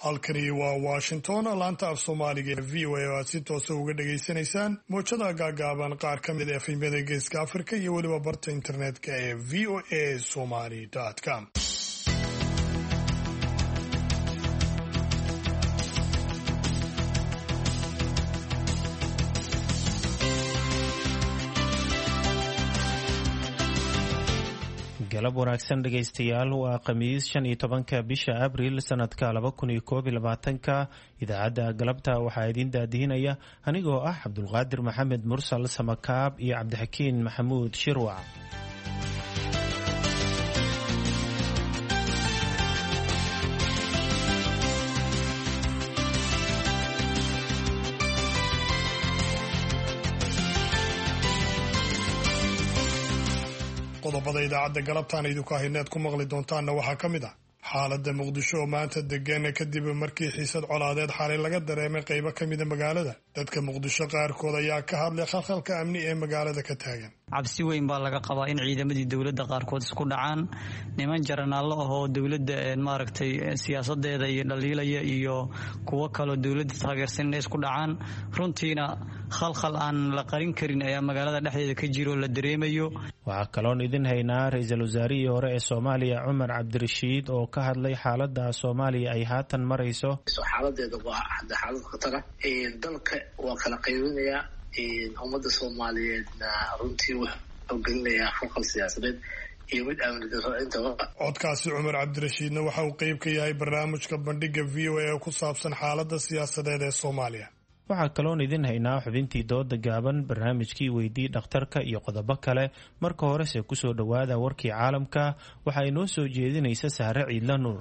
halkani waa Washington laanta af Soomaaliga VOA oo aad si toos ah uga dhageysanaysaan moojada gaagaaban qaar ka mid ah filimada Geeska Afrika iyo waliba barta internetka ee voasomali.com. galab wanaagsan dhegaystayaal waa khamiis 15 bisha abriil sanadka 2021 idaacadda galabta waxaa idin daadihinaya anigoo ah Cabdulqaadir Maxamed Mursal Samakaab iyo Cabdixakiin Maxamuud Shirwac. qodobada idaacadda galabtaan idinku ahayneed ku maqli doontaanna waxaa ka mid ah xaaladda muqdisho oo maanta degan kadib markii xiisad colaadeed xalay laga dareemay qaybo ka mida magaalada. dadka muqdisho qaarkood ayaa ka hadlay khalkhalka amni ee magaalada ka taagan. cabsi weyn baa laga qabaa in ciidamadii dowladda qaarkood isku dhacaan, niman jaranaallo ah oo dowladda maaragtay siyaasadeeda iyo dhaliilaya iyo kuwo kaloo dowladda taageersan inay isku dhacaan. runtiina khalkhal aan la qarin karin ayaa magaalada dhexdeeda ka jiro la dareemayo. waxaa kaloon idin haynaa ra-iisul wasaarihii hore ee Soomaaliya Cumar Cabdirashiid oo ka hadlay xaaladda Soomaaliya ay haatan marayso. xaaladeeda waa xaalad khatar ah, dalka waa kala qaybinayaa, ummadda Soomaaliyeedna runtii wuxuu gelinayaa khalkhal siyaasadeed iyo mid amni darro intaba. codkaasi Cumar Cabdirashiidna waxa uu qayb ka yahay barnaamijka bandhiga VOA ee ku saabsan xaaladda siyaasadeed ee Soomaaliya. waxaa kaloon idin haynaa xubintii dooda gaaban, barnaamijkii weydii dhakhtarka iyo qodobo kale. marka horese kusoo dhowaada warkii caalamka waxaa inoo soo jeedinaysa Sahre Ciidla Nuur.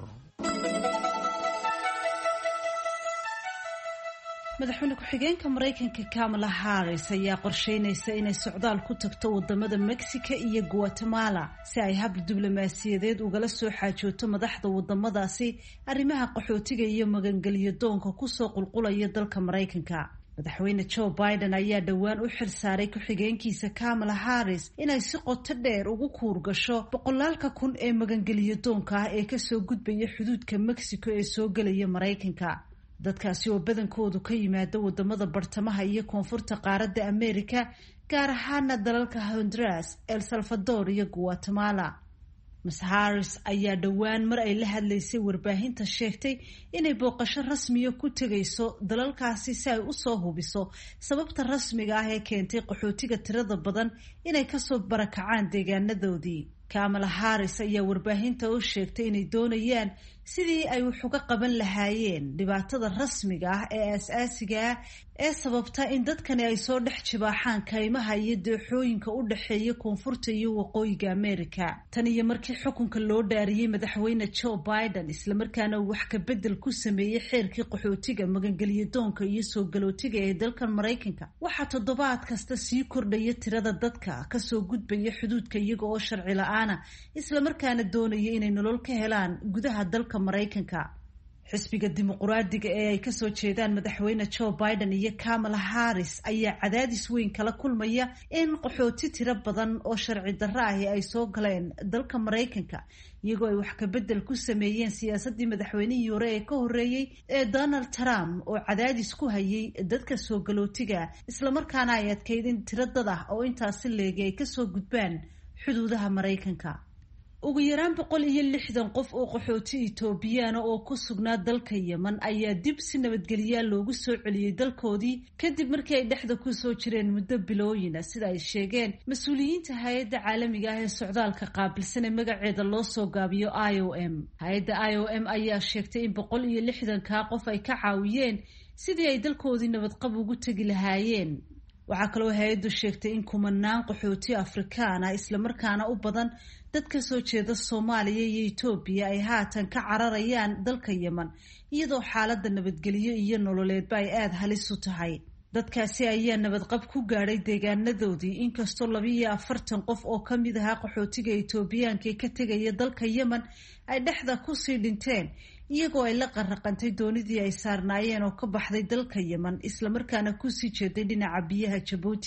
madaxweyne ku-xigeenka Mareykanka Kamala Harris ayaa qorsheynaysa inay socdaal ku tagto wadamada Mexico iyo Guatemala si ay hab diblomaasiyadeed ugala soo xaajooto madaxda wadamadaasi arrimaha qaxootiga iyo magangelyo doonka kusoo qulqulaya dalka Mareykanka. madaxweyne Joe Biden ayaa dhowaan u xilsaaray ku-xigeenkiisa Kamala Harris inay si qoto dheer ugu kuurgasho boqolaalka kun ee magangelyo doonka ah ee kasoo gudbaya xuduudka Mexico ee soo gelaya Mareykanka. dadkaasi oo badankoodu ka yimaada wadamada bartamaha iyo koonfurta qaaradda Amerika, gaar ahaana dalalka Honduras, El Salvador iyo Guatemala. Ms. Harris ayaa dhowaan mar ay la hadlaysay warbaahinta sheegtay inay booqasho rasmiya ku tegayso dalalkaasi si ay usoo hubiso sababta rasmiga ah ee keentay qaxootiga tirada badan inay kasoo barakacaan deegaanadoodii. Kamala Harris ayaa warbaahinta u sheegtay inay doonayaan sidii ay wax uga qaban lahaayeen dhibaatada rasmiga ah ee aasaasiga ah ee sababta in dadkani ay soo dhex jibaaxaan kaymaha iyo dooxooyinka u dhexeeya koonfurta iyo waqooyiga Amerika. tan iyo markii xukunka loo dhaariyay madaxweyne Joe Biden islamarkaana uu wax ka bedel ku sameeyey xeerkii qaxootiga, magangelyo doonka iyo soo galootiga ee dalkan Mareykanka, waxaa toddobaad kasta sii kordhaya tirada dadka kasoo gudbaya xuduudka iyaga oo sharci la-aana islamarkaana doonaya inay nolol ka helaan gudaha dalka Mareykanka. xisbiga dimuqraadiga ee ay kasoo jeedaan madaxweyne Joe Biden iyo Kamala Harris ayaa cadaadis weyn kala kulmaya in qaxooti tiro badan oo sharci darro ahi ay soo galeen dalka Mareykanka, iyagoo ay wax ka bedel ku sameeyeen siyaasadii madaxweynihii hore ee ka horeeyey ee Donald Trump oo cadaadis ku hayay dadka soo galootiga, islamarkaana ay adkeyd in tiro dad ah oo intaasi leegi ay kasoo gudbaan xuduudaha Mareykanka. ugu yaraan 160 qof oo qaxooti Itoobiyaan oo ku sugnaa dalka Yemen ayaa dib si nabadgelyo loogu soo celiyay dalkoodii kadib markii ay dhexda ku soo jireen muddo bilooyin ah, sida ay sheegeen mas'uuliyiinta hay'adda caalamiga ah ee socdaalka qaabilsan ee magaceeda loo soo gaabiyo IOM. hay'adda IOM ayaa sheegtay in 160 qof ay ka caawiyeen sidii ay dalkoodii nabadqab ugu tagi lahaayeen. waxaa kaloo hay'addu sheegtay in kumanaan qaxooti Afrikaan ah islamarkaana u badan dad ka soo jeeda Soomaaliya iyo Itoobiya ay haatan ka cararayaan dalka Yemen, iyadoo xaaladda nabadgelyo iyo nololeedba ay aad halis u tahay. dadkaasi ayaa nabadqab ku gaadhay deegaanadoodii, inkastoo 42 qof oo ka mid ahaa qaxootiga Itoobiyaanka ee ka tegaya dalka Yemen ay dhexda kusii dhinteen iyagoo ay la qarraqantay doonidii ay saarnaayeen oo ka baxday dalka Yemen islamarkaana kusii jeeday dhinaca biyaha Djibouti.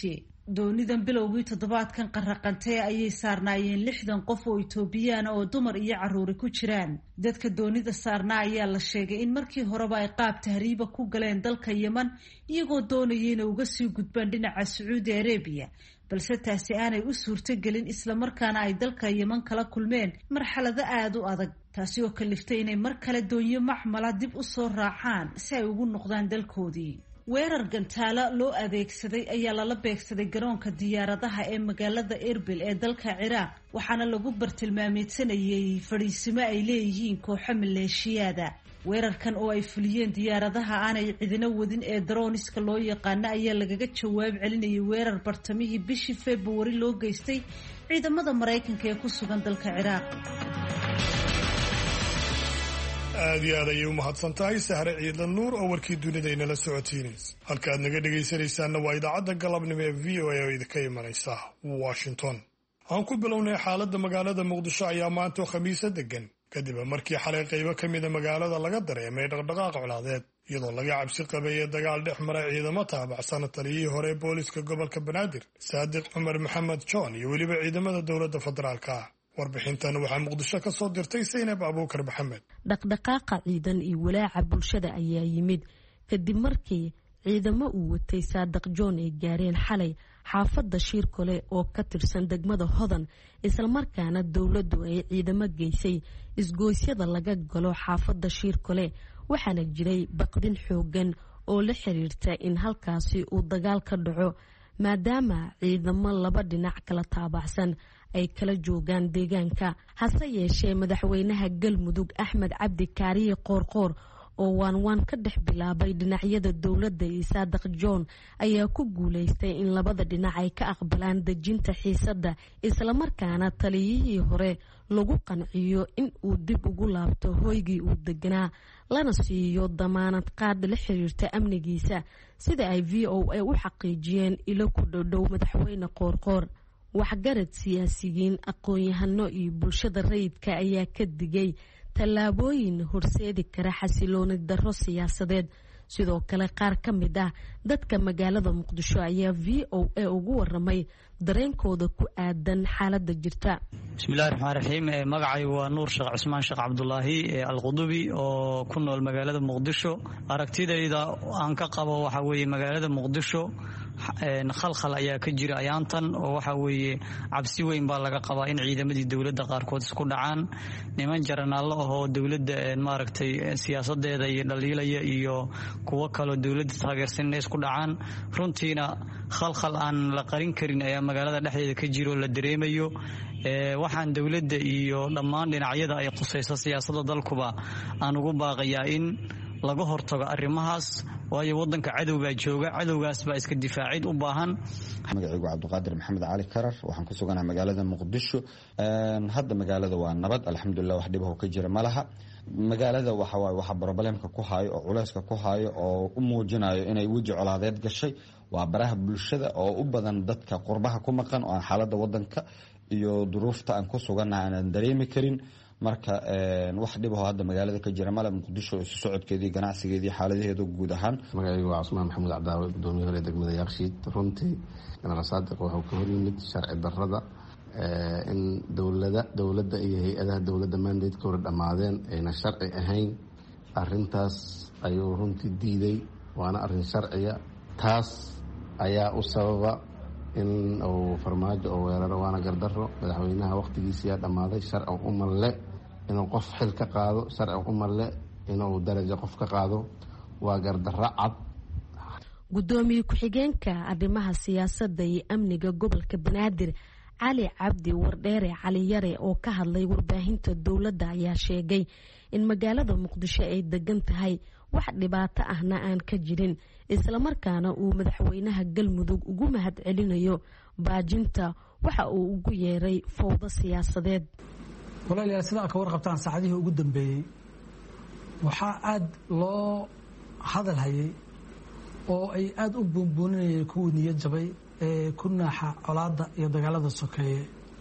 doonidan bilowgii toddobaadkan qarraqantee ayay saarnaayeen 60 qof oo Itoobiyaan oo dumar iyo carruur ku jiraan. Dadka doonida saarnaa ayaa la sheegay in markii horeba ay qaab tahriiba ku galeen dalka Yemen iyagoo doonayay inay uga sii gudbaan dhinaca Sacuudi Arabia, balse taasi aanay u suurtagelin isla markaana ay dalka Yemen kala kulmeen marxalado aad u adag, taasi oo kaliftay inay mar kale doonyo macmala dib u soo raacaan si ay ugu noqdaan dalkoodii. weerar gantaalo loo adeegsaday ayaa lala beegsaday garoonka diyaaradaha ee magaalada Erbil ee dalka Ciraaq, waxaana lagu bartilmaameedsanayay fadhiisimo ay leeyihiin kooxo maleeshiyada. weerarkan oo ay fuliyeen diyaaradaha aanay cidina wadin ee droniska loo yaqaano ayaa lagaga jawaab celinayay weerar bartamihii bishii February loo geystay ciidamada Mareykanka ee ku sugan dalka Ciraaq. aad iyo aad ayay u mahadsantahay Sahre Ciidan Nuur oo warkii dunida inala socotiinaysa. halka aad naga dhagaysanaysaanna waa idaacadda galabnimo ee VOA oo idinka imanaysa Washington. aan ku bilownay xaaladda magaalada Muqdisho ayaa maanta khamiisa degan kadib markii xalay qaybo ka mid ah magaalada laga dareemay dhaqdhaqaaq colaadeed iyadoo laga cabsi qabay dagaal dhex maray ciidamo taabacsan taliyihii hore booliska gobolka Banaadir Saadiq Cumar Maxamed John iyo weliba ciidamada dowladda federaalka. warbixintan waxaa Muqdisho ka soo dirtay Saynab Abuukar Maxamed. dhaqdhaqaaqa ciidan iyo walaaca bulshada ayaa yimid kadib markii ciidamo uu watay Saadiq John ay gaareen xalay xaafadda Shirkole oo ka tirsan degmada Hodan, isla markaana dowladdu ay ciidamo geysay isgoosyada laga galo xaafadda Shirkole, waxaana jiray baqdin xoogan oo la xiriirta in halkaasi uu dagaal ka dhaco maadaama ciidamo laba dhinac kala taabacsan ay kala joogaan deegaanka. hase yeeshee madaxweynaha Galmudug Axmed Cabdi Kaariye Qoorqoor oo waan ka dhex bilaabay dhinacyada dowladda iyo Saadiq John ayaa ku guuleystay in labada dhinac ay ka aqbalaan dejinta xiisadda, isla markaana taliyihii hore lagu qanciyo in uu dib ugu laabto hoygii uu deganaa lana siiyo damaanad qaad la xiriirta amnigiisa, sida ay VOA u xaqiijiyeen ilo ku dhow madaxweyne Qoorqoor. waxgarad siyaasiyiin, aqoon-yahano iyo bulshada rayidka ayaa ka digay tallaabooyin horseedi kara xasilooni darro siyaasadeed. sidoo kale qaar ka mid ah dadka magaalada Muqdisho ayaa VOA ugu waramay dareenkooda ku aadan xaaladda jirta. bismillaahir rahmaanir rahiim. magacaygu waa Nuur Sheekh Cusmaan Sheekh Cabdullaahi Al-Qudubi oo ku nool magaalada Muqdisho. aragtidayda aan ka qabo waxa weeye magaalada Muqdisho khalkhal ayaa ka jira ayaantan oo waxa weeye cabsi weyn baa laga qabaa in ciidamadii dowladda qaarkood isku dhacaan, niman jaranaal oo dowladda maaragtay siyaasadeeda iyo dhaliilaya iyo kuwa kale dowladda taageersan isku dhacaan. runtiina khalkhal aan la qarin karin ayaa magaalada dhexdeeda ka jiro la dareemayo. waxaan dowladda iyo dhammaan dhinacyada ay qusayso siyaasadda dalkuba aan ugu baaqayaa in laga hortago arrimahaas, waayo wadanka cadowga jooga, cadowgaas baa iska difaacid u baahan. magacaygu Cabdiqaadir Maxamed Cali Karar, waxaan ku suganahay magaalada Muqdisho. hadda magaalada waa nabad, alxamdulillah, wax dhib ah ka jira malaha. magaalada waxa problemka ku hayo oo culayska ku hayo oo u muujinayo inay weji colaadeed gashay waa baraha bulshada oo u badan dadka qurbaha ku maqan oo aan xaaladda wadanka iyo duruufta aan ku suganahay aan dareemi karin. marka wax dhib ah hadda magaalada ka jira malaha. Muqdisho isu socodkeedii, ganacsigeedii, xaaladaheedu guud ahaan. magacaygu waa Cusmaan Maxamuud Cabdaawe, gudoomiyaha hore degmada Yaaqshiid. runtii General Saadiq wuxuu ka hor yimid sharci darrada in dowladda iyo hay-adaha dowladda mandate ka hor dhammaadeen ayna sharci ahayn. arintaas ayuu runtii diiday, waana arin sharciya. taas ayaa u sababa in uu farmaajo oo weeraro, waana gardarro. madaxweynaha waqtigiisiyaa dhammaaday. sharci uma le inuu qof xil ka qaado, sharci uma le inuu darajo qof ka qaado. waa gardarro cad. gudoomiye ku-xigeenka arrimaha siyaasadda iyo amniga gobolka Banaadir Cali Cabdi Wardheere Cali Yare oo ka hadlay warbaahinta dowladda ayaa sheegay in magaalada Muqdisho ay degan tahay, wax dhibaato ahna aan ka jirin, isla markaana uu madaxweynaha Galmudug ugu mahad celinayo baajinta waxa uu ugu yeeray fowdo siyaasadeed. walaalayaal, sida ka warqabtaan saacadihii ugu dambeeyay waxaa aad loo hadal hayay oo ay aad u buunbuuninayeen kuwii niyad jabay ee ku naaxa colaadda iyo dagaalada sokeeye.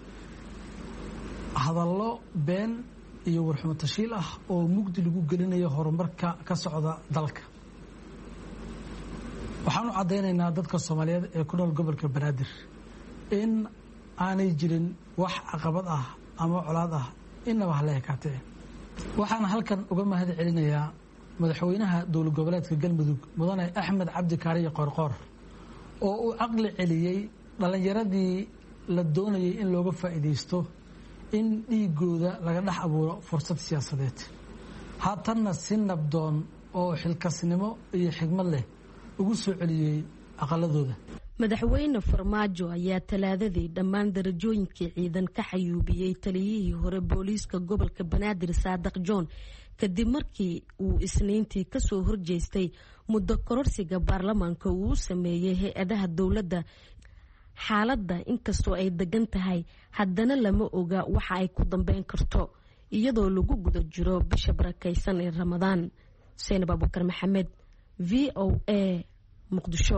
hadallo been iyo warxumo tashiil ah oo mugdi lagu gelinayo horumarka ka socda dalka. waxaan u caddaynaynaa dadka Soomaaliyeed ee ku nool gobolka Banaadir in aanay jirin wax caqabad ah ama colaad ah inaba hala ekaatee. waxaan halkan uga mahad celinayaa madaxweynaha dowlad goboleedka Galmudug mudane Axmed Cabdi Kaariye Qoorqoor oo uu caqli celiyay dhalinyaradii la doonayay in looga faa'iideysto in dhiigooda laga dhex abuuro fursad siyaasadeed. haatanna si nabdoon oo xilkasnimo iyo xigmad leh ugu soo celiyay aqaladooda. madaxweyne Farmaajo ayaa talaadadii dhammaan darajooyinkii ciidan ka xayuubiyay taliyihii hore booliiska gobolka Banaadir Saadiq John kadib markii uu Isniintii ka soo horjeestay muddo kororsiga baarlamaanka uu sameeyay hay'adaha dawladda. xaaladda inkastoo ay degan tahay haddana lama oga waxa ay ku dambeyn karto iyadoo lagu guda jiro bisha barakeysan ee Ramadaan. Seenab Abubakar Maxamed, VOA, Muqdisho.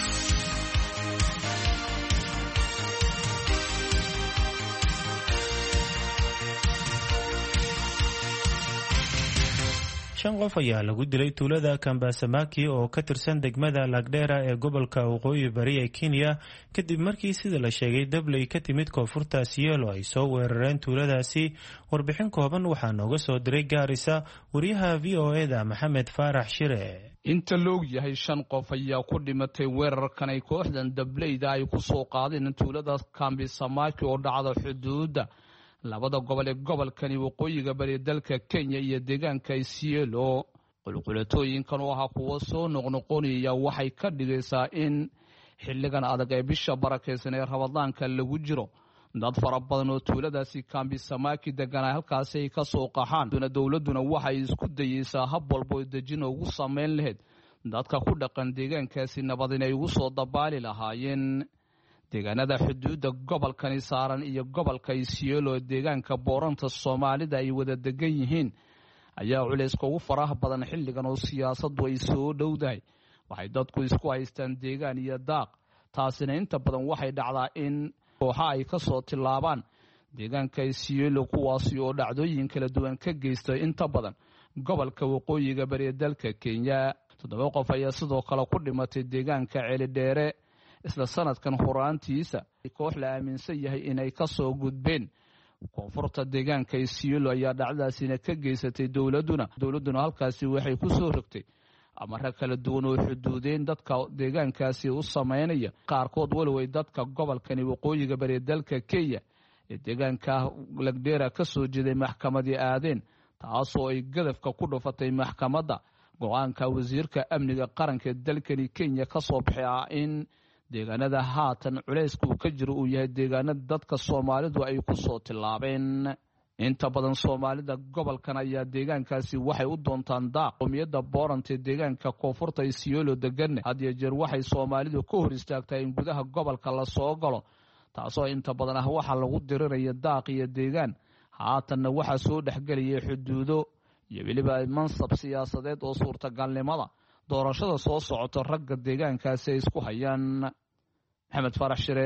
shan qof ayaa lagu dilay tuulada Kambasamaki oo ka tirsan degmada Lagdera ee gobolka Waqooyi Bari ee Kenya kadib markii sida la sheegay dabley ka timid koonfurta Sielo ay soo weerareen tuuladaasi. warbixin kooban waxaa nooga soo diray Gaarisa wariyaha VOA-da Maxamed Faarax Shire. inta loog yahay 5 qof ayaa ku dhimatay weerarkan ay kooxdan dableyda ay ku soo qaadeen tuulada Kambasamaki oo dhacda xuduudda labada gobol ee gobolkani waqooyiga bari dalka Kenya iyo deegaanka Isiolo. qulqulatooyinkan oo kuwa soo noqnoqonaya waxay ka dhigaysaa in xilligan adag ee bisha barakeysan ee Ramadaanka lagu jiro dad fara badan oo tuuladaasi Kambasamaki degan halkaas ay ka soo qaxaan. dawladuna waxay isku dayaysaa hab walba dejin ugu sameyn lahayd dadka ku dhaqan deegaankaasi nabad inay ugu soo dabaali lahaayeen. deegaanada xuduudda gobolkani saaran iyo gobolka Isiolo deegaanka Booranta Soomaalida ay wada degan yihiin ayaa culayska ugu faraha badan xilligan oo siyaasaddu ay soo dhowdahay. waxay dadku isku haystaan deegaan iyo daaq, taasina inta badan waxay dhacdaa in kooxa ay ka soo tilaabaan deegaanka Isiolo kuwaasi oo dhacdooyin kala duwan ka geysta inta badan gobolka waqooyiga bari ee dalka Kenya. 7 qof ayaa sidoo kale ku dhimatay deegaanka Ceelidheere isla sanadkan horaantiisa. koox la aaminsan yahay inay ka soo gudbeen koonfurta deegaanka Isiolo ayaa dhacdaasina ka geysatay dawladuna halkaasi waxay ku soo rogtay amara kala duwan oo xuduudeen dadka deegaankaasi u sameynaya. qaarkood walway dadka gobolkani waqooyiga bari dalka Kenya ee deegaanka Lagdera ka soo jeeday maxkamadii aadeen, taasoo ay gadafka ku dhufatay maxkamadda. go'aanka wasiirka amniga qaranka ee dalkani Kenya ka soo baxay in deegaanada haatan culeysku ka jiro uu yahay deegaanada dadka Soomaalidu ay ku soo tilaabeen. inta badan Soomaalida gobolkan ayaa deegaankaasi waxay u doontaan daaq. qowmiyadda Booranta deegaanka koonfurta Isiolo degan had iyo jeer waxay Soomaalidu ka hor istaagtaa in gudaha gobolka la soo galo, taasoo inta badan waxa lagu diriraya daaq iyo deegaan. haatanna waxaa soo dhexgelaya xuduudo iyo weliba mansab siyaasadeed oo suurtagalnimada doorashada soo socota ragga deegaankaasi ay isku hayaan. Maxamed Faarax Shire,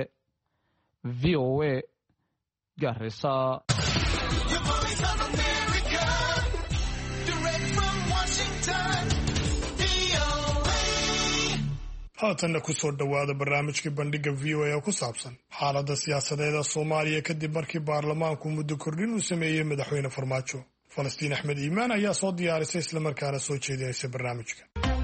VOA, Gaarisa. haatanna ku soo dhowaada barnaamijkii bandhiga VOA oo ku saabsan xaaladda siyaasadeed ee Soomaaliya kadib markii baarlamaanku muddo kordhin uu sameeyey madaxweyne Farmaajo. Falastiin Axmed Iimaan ayaa soo diyaarisay isla markaana soo jeedinaysa barnaamijka.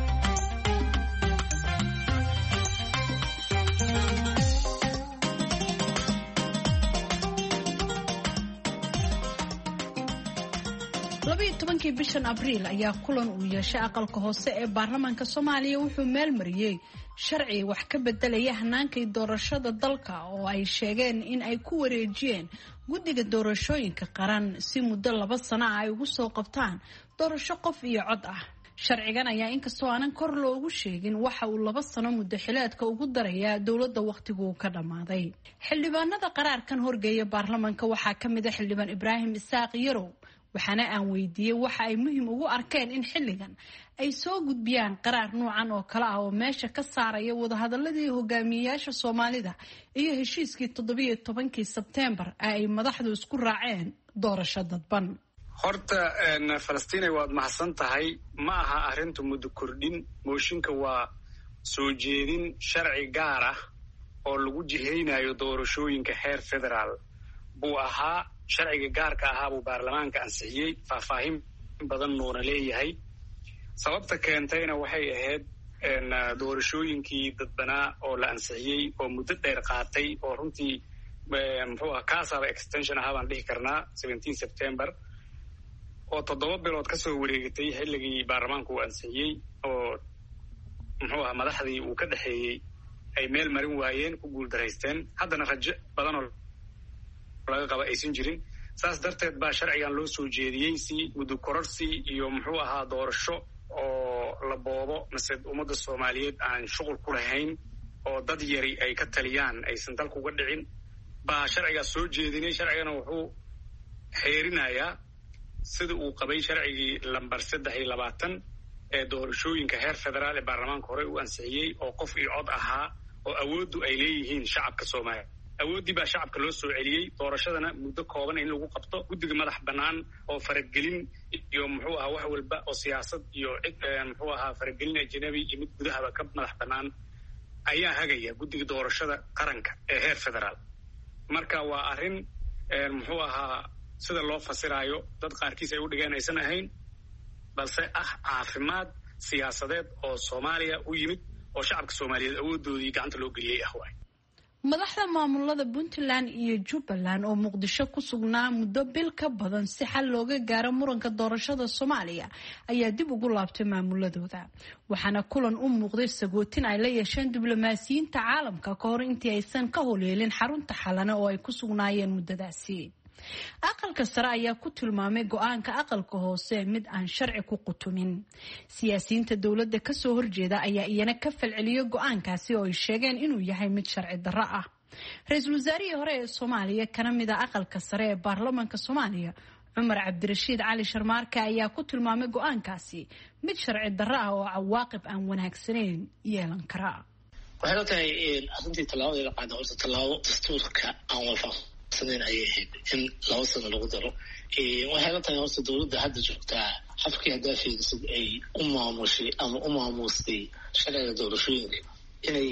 bishan Abriil ayaa kulan uu yeeshay aqalka hoose ee baarlamaanka Soomaaliya wuxuu meel mariyay sharci wax ka bedelaya hannaankii doorashada dalka oo ay sheegeen in ay ku wareejiyeen guddiga doorashooyinka qaran si muddo 2 sano ay ugu soo qabtaan doorasho qof iyo cod ah. sharcigan ayaa inkastoo aanan kor loogu sheegin waxa uu 2 sano muddo xileedka ugu darayaa dowladda waqtigu ka dhamaaday. xildhibaanada qaraarkan horgeeya baarlamaanka waxaa ka mid ah xildhibaan Ibraahim Isaaq Yarow, waxaana aan weydiiyey waxa ay muhiim ugu arkeen in xilligan ay soo gudbiyaan qaraar noocan oo kale ah oo meesha ka saaraya wadahadaladii hogaamiyayaasha Soomaalida iyo heshiiskii 17 Sebtembar ay madaxdu isku raaceen doorasho dadban. horta Falastiin waad mahadsan tahay. ma aha arintu muddo kordhin, mooshinka waa soo jeedin sharci gaar ah oo lagu jihaynayo doorashooyinka heer federaal buu ahaa. sharciga gaarka ahaa buu baarlamaanka ansixiyey, faahfaahin badan nuuna leeyahay. sababta keentayna waxay ahayd doorashooyinkii dadbanaa oo la ansixiyey oo muddo dheer qaatay oo runtii muxuu aha kaasaba extension ahaa baan dhihi karnaa 17 September oo 7 bilood ka soo wareegatay xilligii baarlamaanku uu ansixiyey oo muxuu aha madaxdii uu ka dhexeeyey ay meel marin waayeen, ku guuldaraysteen, haddana rajo badan oo laga qaba aysan jirin. saas darteed baa sharcigan loo soo jeediyey si muddo kororsi iyo muxuu ahaa doorasho oo la boobo mase ummadda Soomaaliyeed aan shuqul ku lahayn oo dad yari ay ka taliyaan aysan dalku uga dhicin baa sharciga soo jeedinay. sharcigana wuxuu xeerinayaa sida uu qabay sharcigii lambar 320 ee doorashooyinka heer federaal ee baarlamaanka hore uu ansixiyey oo qof iyo cod ahaa oo awooddu ay leeyihiin shacabka Soomaaliya. awooddii baa shacabka loo soo celiyey, doorashadana muddo kooban in lagu qabto, guddiga madax bannaan oo faragelin iyo muxuu ahaa wax walba oo siyaasad iyo cid muxuu ahaa faragelin ajnabi iyo mid gudahaba ka madax bannaan ayaa hagaya guddiga doorashada qaranka ee heer federaal. marka waa arrin muxuu ahaa sida loo fasiraayo dad qaarkiis ay u dhigeen aysan ahayn, balse caafimaad siyaasadeed oo Soomaaliya u yimid oo shacabka Soomaaliyeed awooddoodii gacanta loo geliyey waay. madaxda maamulada Puntland iyo Jubbaland oo Muqdisho ku sugnaa muddo bil ka badan si xal looga gaaro muranka doorashada Soomaaliya ayaa dib ugu laabtay maamuladooda, waxaana kulan u muuqday sagootin ay la yeesheen diblomaasiyiinta caalamka ka hor intii aysan ka howleelin xarunta xalana oo ay ku sugnaayeen muddadaasi. aqalka sare ayaa ku tilmaamay go'aanka aqalka hoose mid aan sharci ku qutumin. siyaasiyiinta dowladda ka soo horjeeda ayaa iyana ka falceliyay go'aankaasi oo ay sheegeen inuu yahay mid sharci darro ah. ra-iisul wasaarihii hore ee Soomaaliya kana mid ah aqalka sare ee baarlamaanka Soomaaliya Cumar Cabdirashiid Cali Sharmaarke ayaa ku tilmaamay go'aankaasi mid sharci darro ah oo cawaaqib aan wanaagsanayn yeelan kara. waxay la tahay arrintii tallaabada la qaaday horta tallaabo dastuurka aan waafaqsanayn ayay ahayd in 2 sano lagu daro. waxay la tahay horta dowladda hadda joogtaa xafkii haddaa fiirisid ay u maamushay ama u maamustay sharciga doorashooyinka inay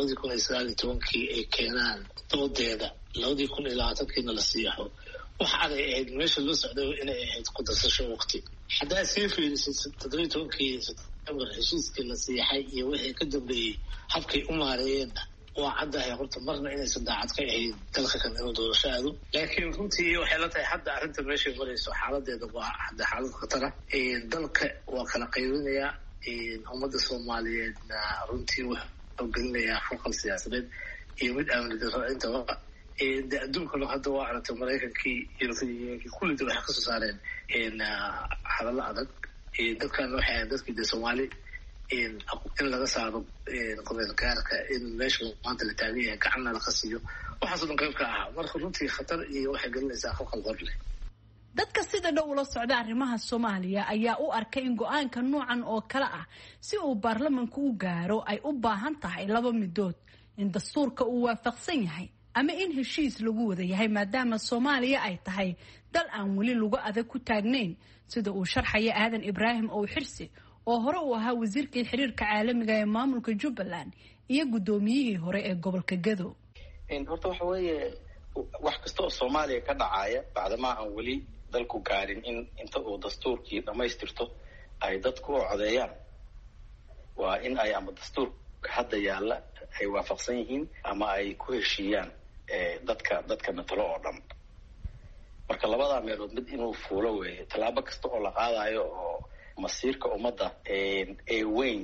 2019 ay keenaan doodeeda 2020 la siixo. wax aday ahayd meesha loo socday inay ahayd ku darsasho waqti. haddaa sii fiirisid 17 September heshiiskii la siixay iyo wixii ka dambeeyey habkay u maareeyeen waa caddahay horta marna inaysan daacad ka ahayn dalka kan inuu doorasho aado. laakiin runtii waxay la tahay hadda arrinta meeshay marayso xaaladeeda waa hadda xaalad khatara. dalka waa kala qaybinayaa, ummadda Soomaaliyeedna runtii wuxuu gelinayaa furqal siyaasadeed iyo mid amni darro intaba. adduunkana hadda waa aragtay Maraykankii iyo kullidu waxay kasoo saareen hadallo adag. dadkan waxay ahayd dadkii de Soomaali in laga saaro qodobka gaarka in meesha maanta la taagan yahay gacanna la qasiyo waxaas oo dhan qayb ka ahaa. marka runtii khatar iyo waxay gelinaysaa furqal hor leh. dadka sida dhow ula socda arrimaha Soomaaliya ayaa u arkay in go'aanka noocan oo kale ah si uu baarlamaanku u gaaro ay u baahan tahay laba midood, in dastuurka uu waafaqsan yahay ama in heshiis lagu wada yahay, maadaama Soomaaliya ay tahay dal aan weli lagu adag ku taagnayn sida uu sharxaya Aadan Ibraahim oo xirsi oo hore u ahaa wasiirkii xiriirka caalamiga ee maamulka Jubbaland iyo gudoomiyihii hore ee gobolka Gado. horta waxa weeye wax kasta oo Soomaaliya ka dhacaya bacdama aan weli dalku gaarin in inta uu dastuurkii dhamaystirto ay dadku u codeeyaan, waa in ay ama dastuurka hadda yaalla ay waafaqsan yihiin ama ay ku heshiiyaan dadka matalo oo dhan. marka labadaa meelood mid inuu fuulo weeye. tallaabo kasta oo la qaadayo oo masiirka ummadda ee weyn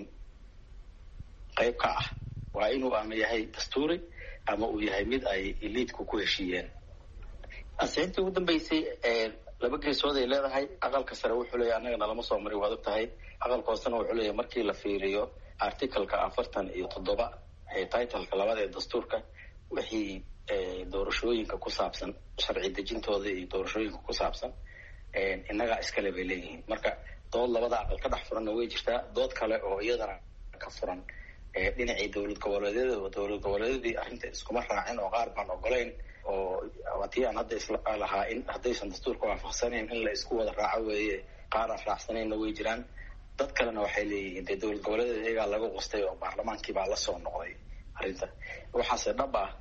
qayb ka ah waa inuu ama yahay dastuuri ama uu yahay mid ay eliidku ku heshiiyeen. ansixintii ugu dambeysay laba geesood ay leedahay. aqalka sare wuxuu leeyahay annagana lama soo marin waad og tahay. aqalka hoosena wuxuu leeyahay markii la fiiriyo articalka 47 ee titleka 2 ee dastuurka wixii doorashooyinka ku saabsan sharci dejintooda iyo doorashooyinka ku saabsan innagaa iskale bay leeyihiin. marka dood labada aqal ka dhex furanna way jirtaa. dood kale oo iyadana ka furan dhinacii dowlad goboleedyadii arrinta iskuma raacin oo qaar baan ogolayn oo tii aan hadda isla lahaa in haddaysan dastuurka waafaqsanayn in la isku wada raaco weeye. qaar aan raacsanayna way jiraan. dad kalena waxay leeyihiin dee dowlad goboleedeed iyagaa laga qustay oo baarlamaankiibaa la soo noqday arrinta. waxaase dhab ah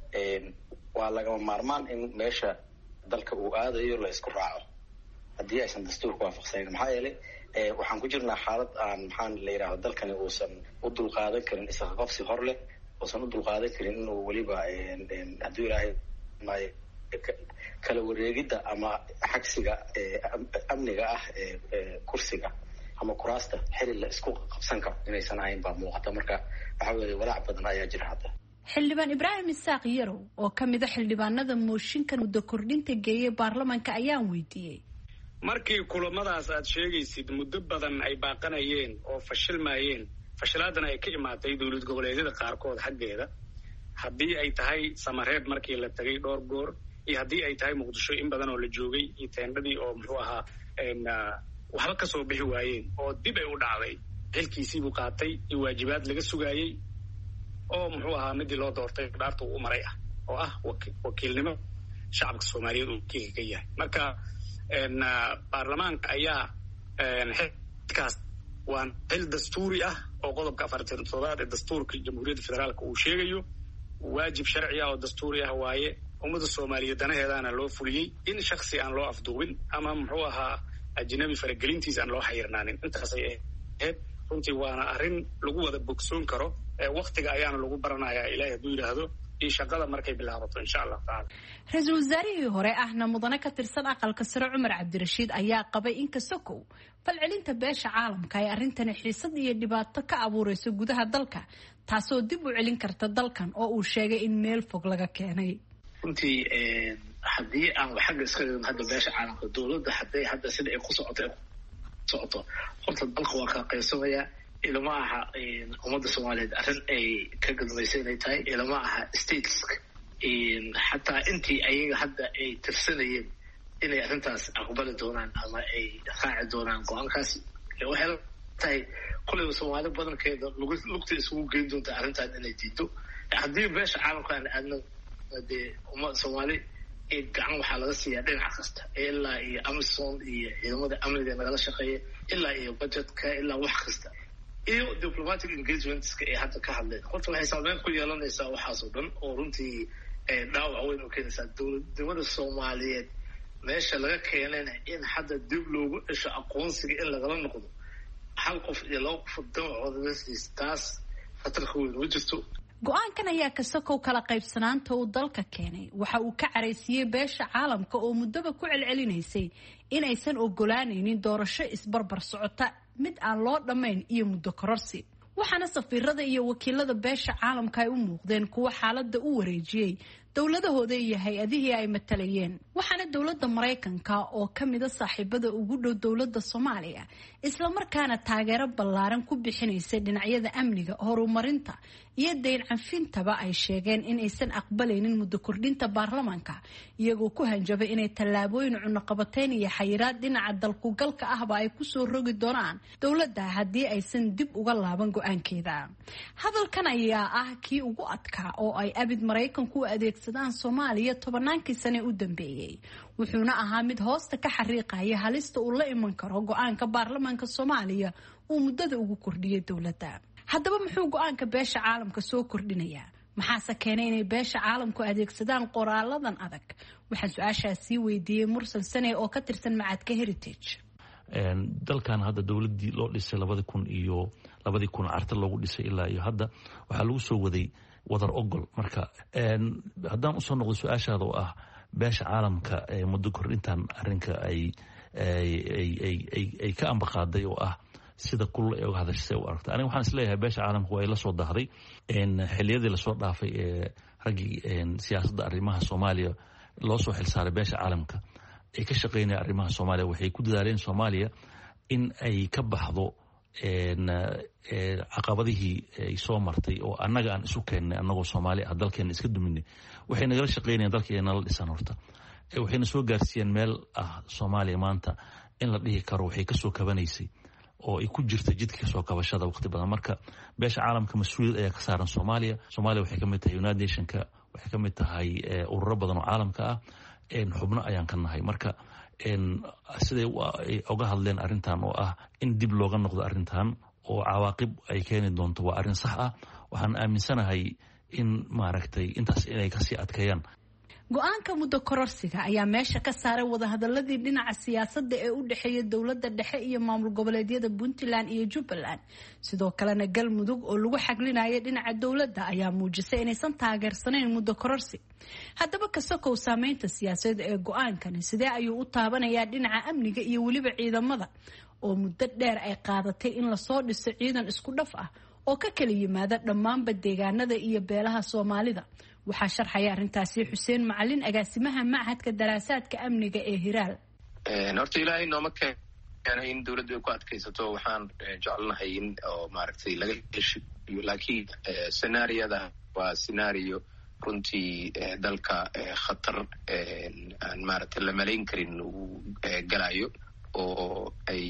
waa lagama maarmaan in meesha dalka uu aadayo la isku raaco haddii aysan dastuurka waafaqsanayn. maxaa yeelay waxaan ku jirnaa xaalad aan maxaan la yidhahdo dalkani uusan u dulqaadan karin isqaqabsi hor leh, uusan u dulqaadan karin inuu weliba hadduu ilaahay maayo kala wareegidda ama xagsiga amniga ah kursiga ama kuraasta xili la isku qabsan karo inaysan ahayn baa muuqata. marka waxaa weeye walaac badan ayaa jira hadda. xildhibaan Ibraahim Isaaq Yarow oo ka mid ah xildhibaanada mooshinkan muddo kordhinta geeyay baarlamaanka ayaan weydiiyey. markii kulamadaas aad sheegaysid muddo badan ay baaqanayeen oo fashilmayeen, fashilaadana ay ka imaatay dowlad goboleedyada qaarkood xaggeeda, haddii ay tahay Samareeb markii la tagay dhowr goor, iyo haddii ay tahay Muqdisho in badan oo la joogay, iyo teendhadii oo muxuu ahaa waxba ka soo bixi waayeen oo dib ay u dhacday, xilkiisiibuu qaatay iyo waajibaad laga sugaayey oo muxuu ahaa midii loo doortay dhaarta uu maray ah oo ah wakiilnimo shacabka Soomaaliyeed uu wakiilka ka yahay. marka baarlamaanka ayaa xilkaas waa xil dastuuri ah oo qodobka 47 ee dastuurka Jamhuuriyadda Federaalka uu sheegayo, waajib sharci ah oo dastuuri ah waaye. ummada Soomaaliyeed danaheedana loo fuliyey in shakhsi aan loo afduubin ama muxuu ahaa ajnabi faragelintiisa aan loo xayirnaanin. intaasay ahayd runtii waana arrin lagu wada bogsoon karo. waqtiga ayaana lagu baranayaa ilaahay hadduu yidhaahdo iyo shaqada markay bilaabato insha Allah taala. Ra-iisul wasaarihii hore ahna mudane ka tirsan aqalka sare Cumar Cabdirashiid ayaa qabay in kasokow falcelinta beesha caalamka ay arrintani xiisad iyo dhibaato ka abuurayso gudaha dalka, taasoo dib u celin karta dalkan oo uu sheegay in meel fog laga keenay. runtii haddii aan xagga iska dhigno hadda beesha caalamka, dowladda hadday hadda sida ay ku socoto horta dalka waa kala qaybsamayaa. ilama aha ummadda Soomaaliyeed arrin ay ka gadmaysa inay tahay, ilama aha stateska xataa intii ayaga hadda ay tirsanayeen inay arrintaas aqbali doonaan ama ay raaci doonaan go-aankaas. waxay la tahay kulliba Soomaali badankeeda lugta isugu geyn doonta arrintan inay diido. haddii beesha caalamka aan aadno dee ummadda Soomaali gacan waxaa laga siiyaa dhinac kasta, ilaa iyo Amisom iyo ciidamada amniga nagala shaqeeya, ilaa iyo budgetka, ilaa wax kasta, iyo diplomatic engagementska ay hadda ka hadleen. horta waxay saameyn ku yeelanaysaa waxaasoo dhan oo runtii dhaawac weyn u keenaysaa dowladnimada Soomaaliyeed. meesha laga keenayna in hadda dib loogu dhasho aqoonsiga in lagala noqdo hal qof iyo laba qof dawacoodaasiis, taas khatarka weyn ma jirto. go-aankan ayaa kasokow kala qaybsanaanta uu dalka keenay waxa uu ka caraysiiyey beesha caalamka oo muddaba ku celcelinaysay inaysan ogolaanaynin doorasho isbarbar socota mid aan loo dhammayn iyo muddo kororsi. waxaana safiirada iyo wakiilada beesha caalamka ay u muuqdeen kuwa xaaladda u wareejiyey dowladahooda iyo hay-adihii ay matalayeen. waxaana dowladda Maraykanka oo ka mid ah saaxiibada ugu dhow dowladda Soomaaliya isla markaana taageero ballaaran ku bixinaysay dhinacyada amniga, horumarinta iyo deyn cafintaba ay sheegeen in aysan aqbalaynin muddo kordhinta baarlamaanka, iyagoo ku hanjabay inay tallaabooyin cunaqabateyn iyo xayiraad dhinaca dalkugalka ahba ay ku soo rogi doonaan dowladda haddii aysan dib uga laaban go-aankeeda. hadalkan ayaa ah kii ugu adkaa oo ay abid Maraykanku u adeegsadaan Soomaaliya 10 sane u dambeeyay, wuxuuna ahaa mid hoosta ka xariiqaya halista uu la iman karo go-aanka baarlamaanka Soomaaliya uu muddada ugu kordhiyay dowladda. haddaba muxuu go-aanka beesha caalamka soo kordhinayaa? maxaase keenay inay beesha caalamku adeegsadaan qoraaladan adag? waxaan su-aashaas sii weydiiyey Mursal Sane oo ka tirsan macadka Heritage. dalkan hadda dowladdii loo dhisay 2000 carta loogu dhisay ilaa iyo hadda waxaa lagu soo waday wadar ogol. marka haddaan usoo noqdo su-aashaada oo ah beesha caalamka muddo kordhintan arrinka ay ka ambaqaaday oo ah sida kulul ee uga hadashay u aragtay. aniga waxaan isleeyahay beesha caalamka waa ay la soo dahday xilliyadii lasoo dhaafay ee raggii siyaasadda arrimaha Soomaaliya loo soo xilsaaray beesha caalamka ay ka shaqeynaya arrimaha Soomaaliya. waxay ku dadaaleen Soomaaliya in ay ka baxdo caqabadihii ay soo martay oo annaga aan isu keennay annagoo Soomaali ah dalkeena iska duminay. waxay nagala shaqeynayaan dalkeena la dhisan horta, waxayna soo gaarsiiyeen meel ah Soomaaliya maanta in la dhihi karo waxay kasoo kabanaysay oo ay ku jirta jidka kasoo kabashada waqti badan. marka beesha caalamka mas-uuliyad ayaa ka saaran Soomaaliya. Soomaaliya waxay ka mid tahay United Nationka, waxay ka mid tahay ururo badan oo caalamka ah. xubno ayaan ka nahay. marka siday uga hadleen arrintan oo ah in dib looga noqdo arrintan oo cawaaqib ay keeni doonto waa arrin sax ah. waxaan aaminsanahay in maaragtay intaas inay kasii adkeeyaan. go-aanka muddo kororsiga ayaa meesha ka saaray wadahadaladii dhinaca siyaasadda ee u dhexeeya dowladda dhexe iyo maamul goboleedyada Puntland iyo Jubbaland. sidoo kalena Galmudug oo lagu xaglinaya dhinaca dowladda ayaa muujisay inaysan taageersanayn muddo kororsi. haddaba kasokow saameynta siyaasadeed ee go-aankani sidee ayuu u taabanayaa dhinaca amniga iyo weliba ciidamada oo muddo dheer ay qaadatay in lasoo dhiso ciidan isku dhaf ah oo ka kala yimaada dhammaanba deegaanada iyo beelaha Soomaalida. waxaa sharxaya arrintaasi Xuseen Macalin, agaasimaha Machadka Daraasaadka Amniga ee Hiraal. horta ilaahay nooma keenay in dowladdu ay ku adkaysato. waxaan jecelnahay in oo maaragtay laga heshiiyo, laakiin scenaariyada waa scenario runtii dalka khatar aan maaragtay la malayn karin uu galayo, oo ay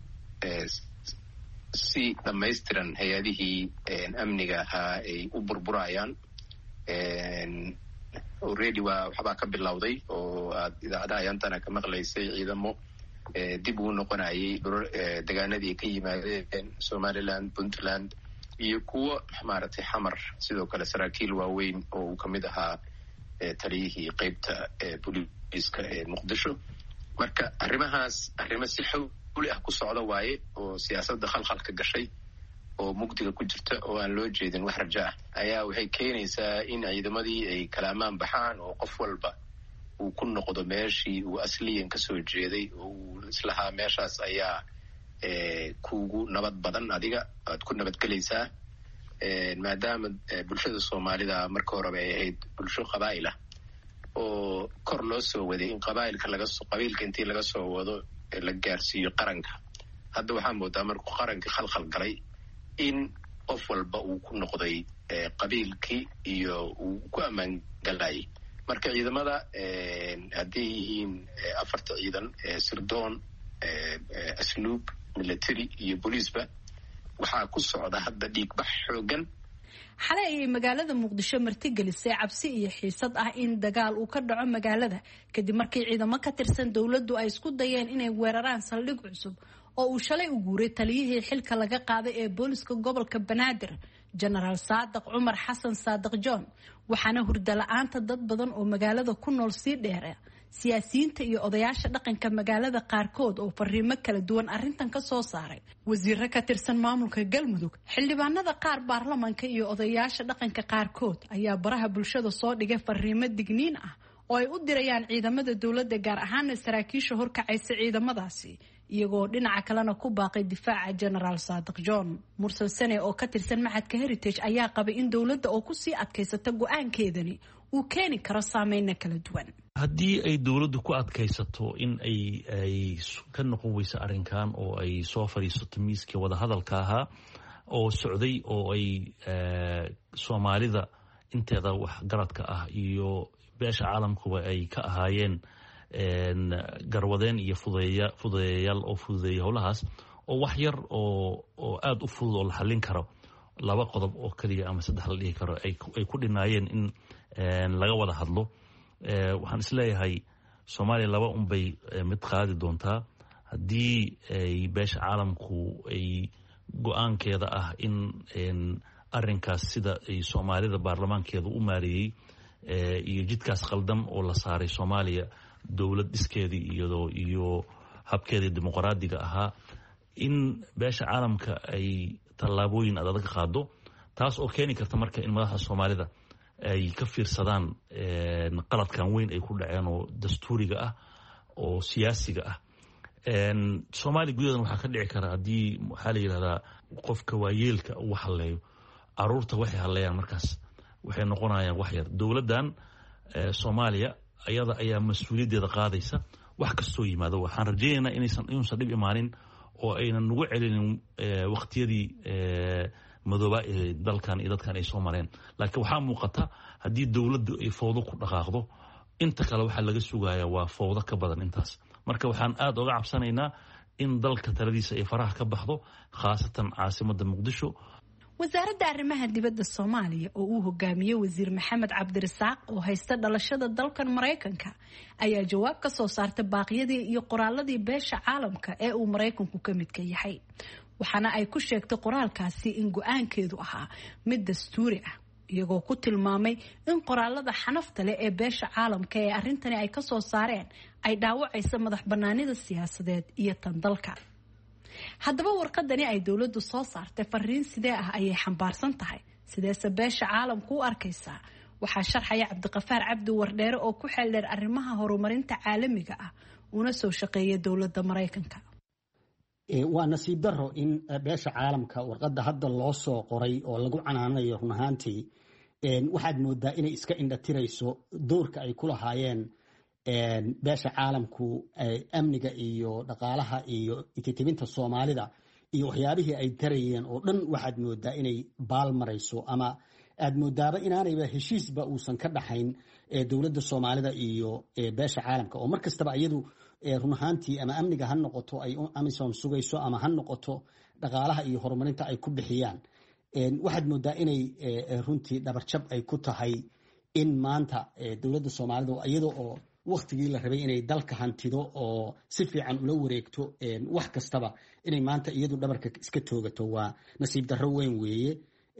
si dhamaystiran hay-adihii amniga ahaa ay u burburayaan. already waxbaa ka bilowday oo aad idaacadaha ayaantana ka maqlaysay ciidamo dib uu noqonayay degaanadii ay ka yimaadeen Somaliland, Puntland iyo kuwo maaragtay xamar. sidoo kale saraakiil waaweyn oo uu kamid ahaa taliyihii qeybta booliiska ee Muqdisho. marka arrimahaas arrimo si xawli ah ku socda waaye oo siyaasadda khalkhalka gashay oo mugdiga ku jirta oo aan loo jeedin wax raja ah ayaa waxay keenaysaa in ciidamadii ay kala ammaan baxaan oo qof walba uu ku noqdo meeshii uu asliyan kasoo jeeday oo uu islahaa meeshaas ayaa kuugu nabad badan, adiga aad ku nabadgelaysaa. maadaama bulshada Soomaalida marka horeba ay ahayd bulsho qabaa'il ah oo kor loo soo waday in qabiilka intii laga soo wado la gaarsiiyo qaranka. hadda waxaa moodaa markuu qaranka khalkhal galay in qof walba uu ku noqday qabiilkii iyo uu ku ammaan galayay. marka ciidamada hadday yihiin 4 ciidan, sirdoon, asluub, military iyo booliisba, waxaa ku socda hadda dhiigbax xoogan. xalay ayay magaalada Muqdisho martigelisay cabsi iyo xiisad ah in dagaal uu ka dhaco magaalada kadib markii ciidamo ka tirsan dowladdu ay isku dayeen inay weeraraan saldhig cusub oo uu shalay u guuray taliyihii xilka laga qaaday ee booliska gobolka Banaadir, General Saadiq Cumar Xasan Saadiq John. waxaana hurda la'aanta dad badan oo magaalada ku nool sii dheera siyaasiyiinta iyo odayaasha dhaqanka magaalada qaarkood oo fariimo kala duwan arrintan ka soo saaray. wasiirro ka tirsan maamulka Galmudug, xildhibaanada qaar baarlamaanka iyo odayaasha dhaqanka qaarkood ayaa baraha bulshada soo dhigay fariimo digniin ah oo ay u dirayaan ciidamada dowladda, gaar ahaan saraakiisha horkacaysa ciidamadaasi, iyagoo dhinaca kalena ku baaqay difaaca General Saadiq John. Mursal Sane oo ka tirsan Machadka Heritage ayaa qabay in dowladda oo ku sii adkaysata go'aankeedani uu keeni karo saameyn kala duwan. haddii ay dowladdu ku adkaysato in ay ka noqon weyso arrinkan oo ay soo fadhiisato miiskii wadahadalka ahaa oo socday oo ay Soomaalida inteeda wax garadka ah iyo beesha caalamkuba ay ka ahaayeen garwadeen iyo fududeeyayaal oo fududeeya howlahaas, oo wax yar oo aad u fudud oo la xallin karo, 2 qodob oo keliya ama 3 la dhihi karo ay ku dhinaayeen in laga wada hadlo. waxaan isleeyahay Soomaaliya 2 unbay mid qaadi doontaa haddii ay beesha caalamku ay go-aankeeda ah in arrinkaas sida ay Soomaalida baarlamaankeeda u maareeyey iyo jidkaas qaldan oo la saaray Soomaaliya dowlad dhiskeedii iyo habkeedii dimuqraadiga ahaa, in beesha caalamka ay tallaabooyin adag qaado. taas oo keeni karta marka in madaxda Soomaalida ay ka fiirsadaan qaladkan weyn ay ku dhaceen oo dastuuriga ah oo siyaasiga ah. Soomaaliya gudaheeda waxaa ka dhici kara haddii waxaa la yidhahdaa qofka waayeelka uu halleeyo, caruurta waxay halleeyaan markaas waxay noqonayaan wax yar. dowladdan Soomaaliya ayada ayaa mas-uuliyaddeeda qaadaysa wax kastoo yimaado. waxaan rajaynaynaa inuusan dhib imaanin oo aynan nagu celinin waqtiyadii madoobaa ee dalkan iyo dadkan ay soo mareen. laakiin waxaa muuqata haddii dowladdu ay fowdo ku dhaqaaqdo, inta kale waxaa laga sugayaa waa fowdo ka badan intaas. marka waxaan aad uga cabsanaynaa in dalka taladiisa ay faraha ka baxdo, khaasatan caasimadda Muqdisho. wasaaradda arrimaha dibadda Soomaaliya oo uu hogaamiyo wasiir Maxamed Cabdirasaaq oo haysta dhalashada dalkan Mareykanka ayaa jawaab ka soo saartay baaqyadii iyo qoraaladii beesha caalamka ee uu Mareykanku ka mid ka yahay waxaana ay ku sheegtay qoraalkaasi in go'aankeedu ahaa mid dastuuri ah iyagoo ku tilmaamay in qoraalada xanafta leh ee beesha caalamka ee arrintani ay ka soo saareen ay dhaawacayso madax bannaanida siyaasadeed iyo tan dalka haddaba warqadani ay dowladdu soo saartay fariin sidee ah ayay xambaarsan tahay sideese beesha caalamku u arkaysaa waxaa sharxaya Cabdiqafaar Cabdi Wardheere oo ku xeeldheer arrimaha horumarinta caalamiga ah una soo shaqeeya dowladda Mareykanka waa nasiib daro in beesha caalamka warqadda hadda loo soo qoray oo lagu canaanayo run ahaantii waxaad moodaa inay iska indhatirayso doorka ay ku lahaayeen beesha caalamku amniga iyo dhaqaalaha iyo ititibinta Soomaalida iyo waxyaabihii ay tarayeen oo dhan waxaad moodaa inay baal marayso ama aad moodaaba inaanayba heshiisba uusan ka dhaxayn dowladda Soomaalida iyo beesha caalamka oo markastaba iyadu run ahaantii ama amniga ha noqoto ay amisom sugayso ama ha noqoto dhaqaalaha iyo horumarinta ay ku bixiyaan waxaad moodaa inay runtii dhabarjab ay ku tahay in maanta dowladda Soomaalida iyadoo oo waqtigii la rabay inay dalka hantido oo si fiican ula wareegto wax kastaba inay maanta iyadu dhabarka iska toogato waa nasiib darro weyn weeye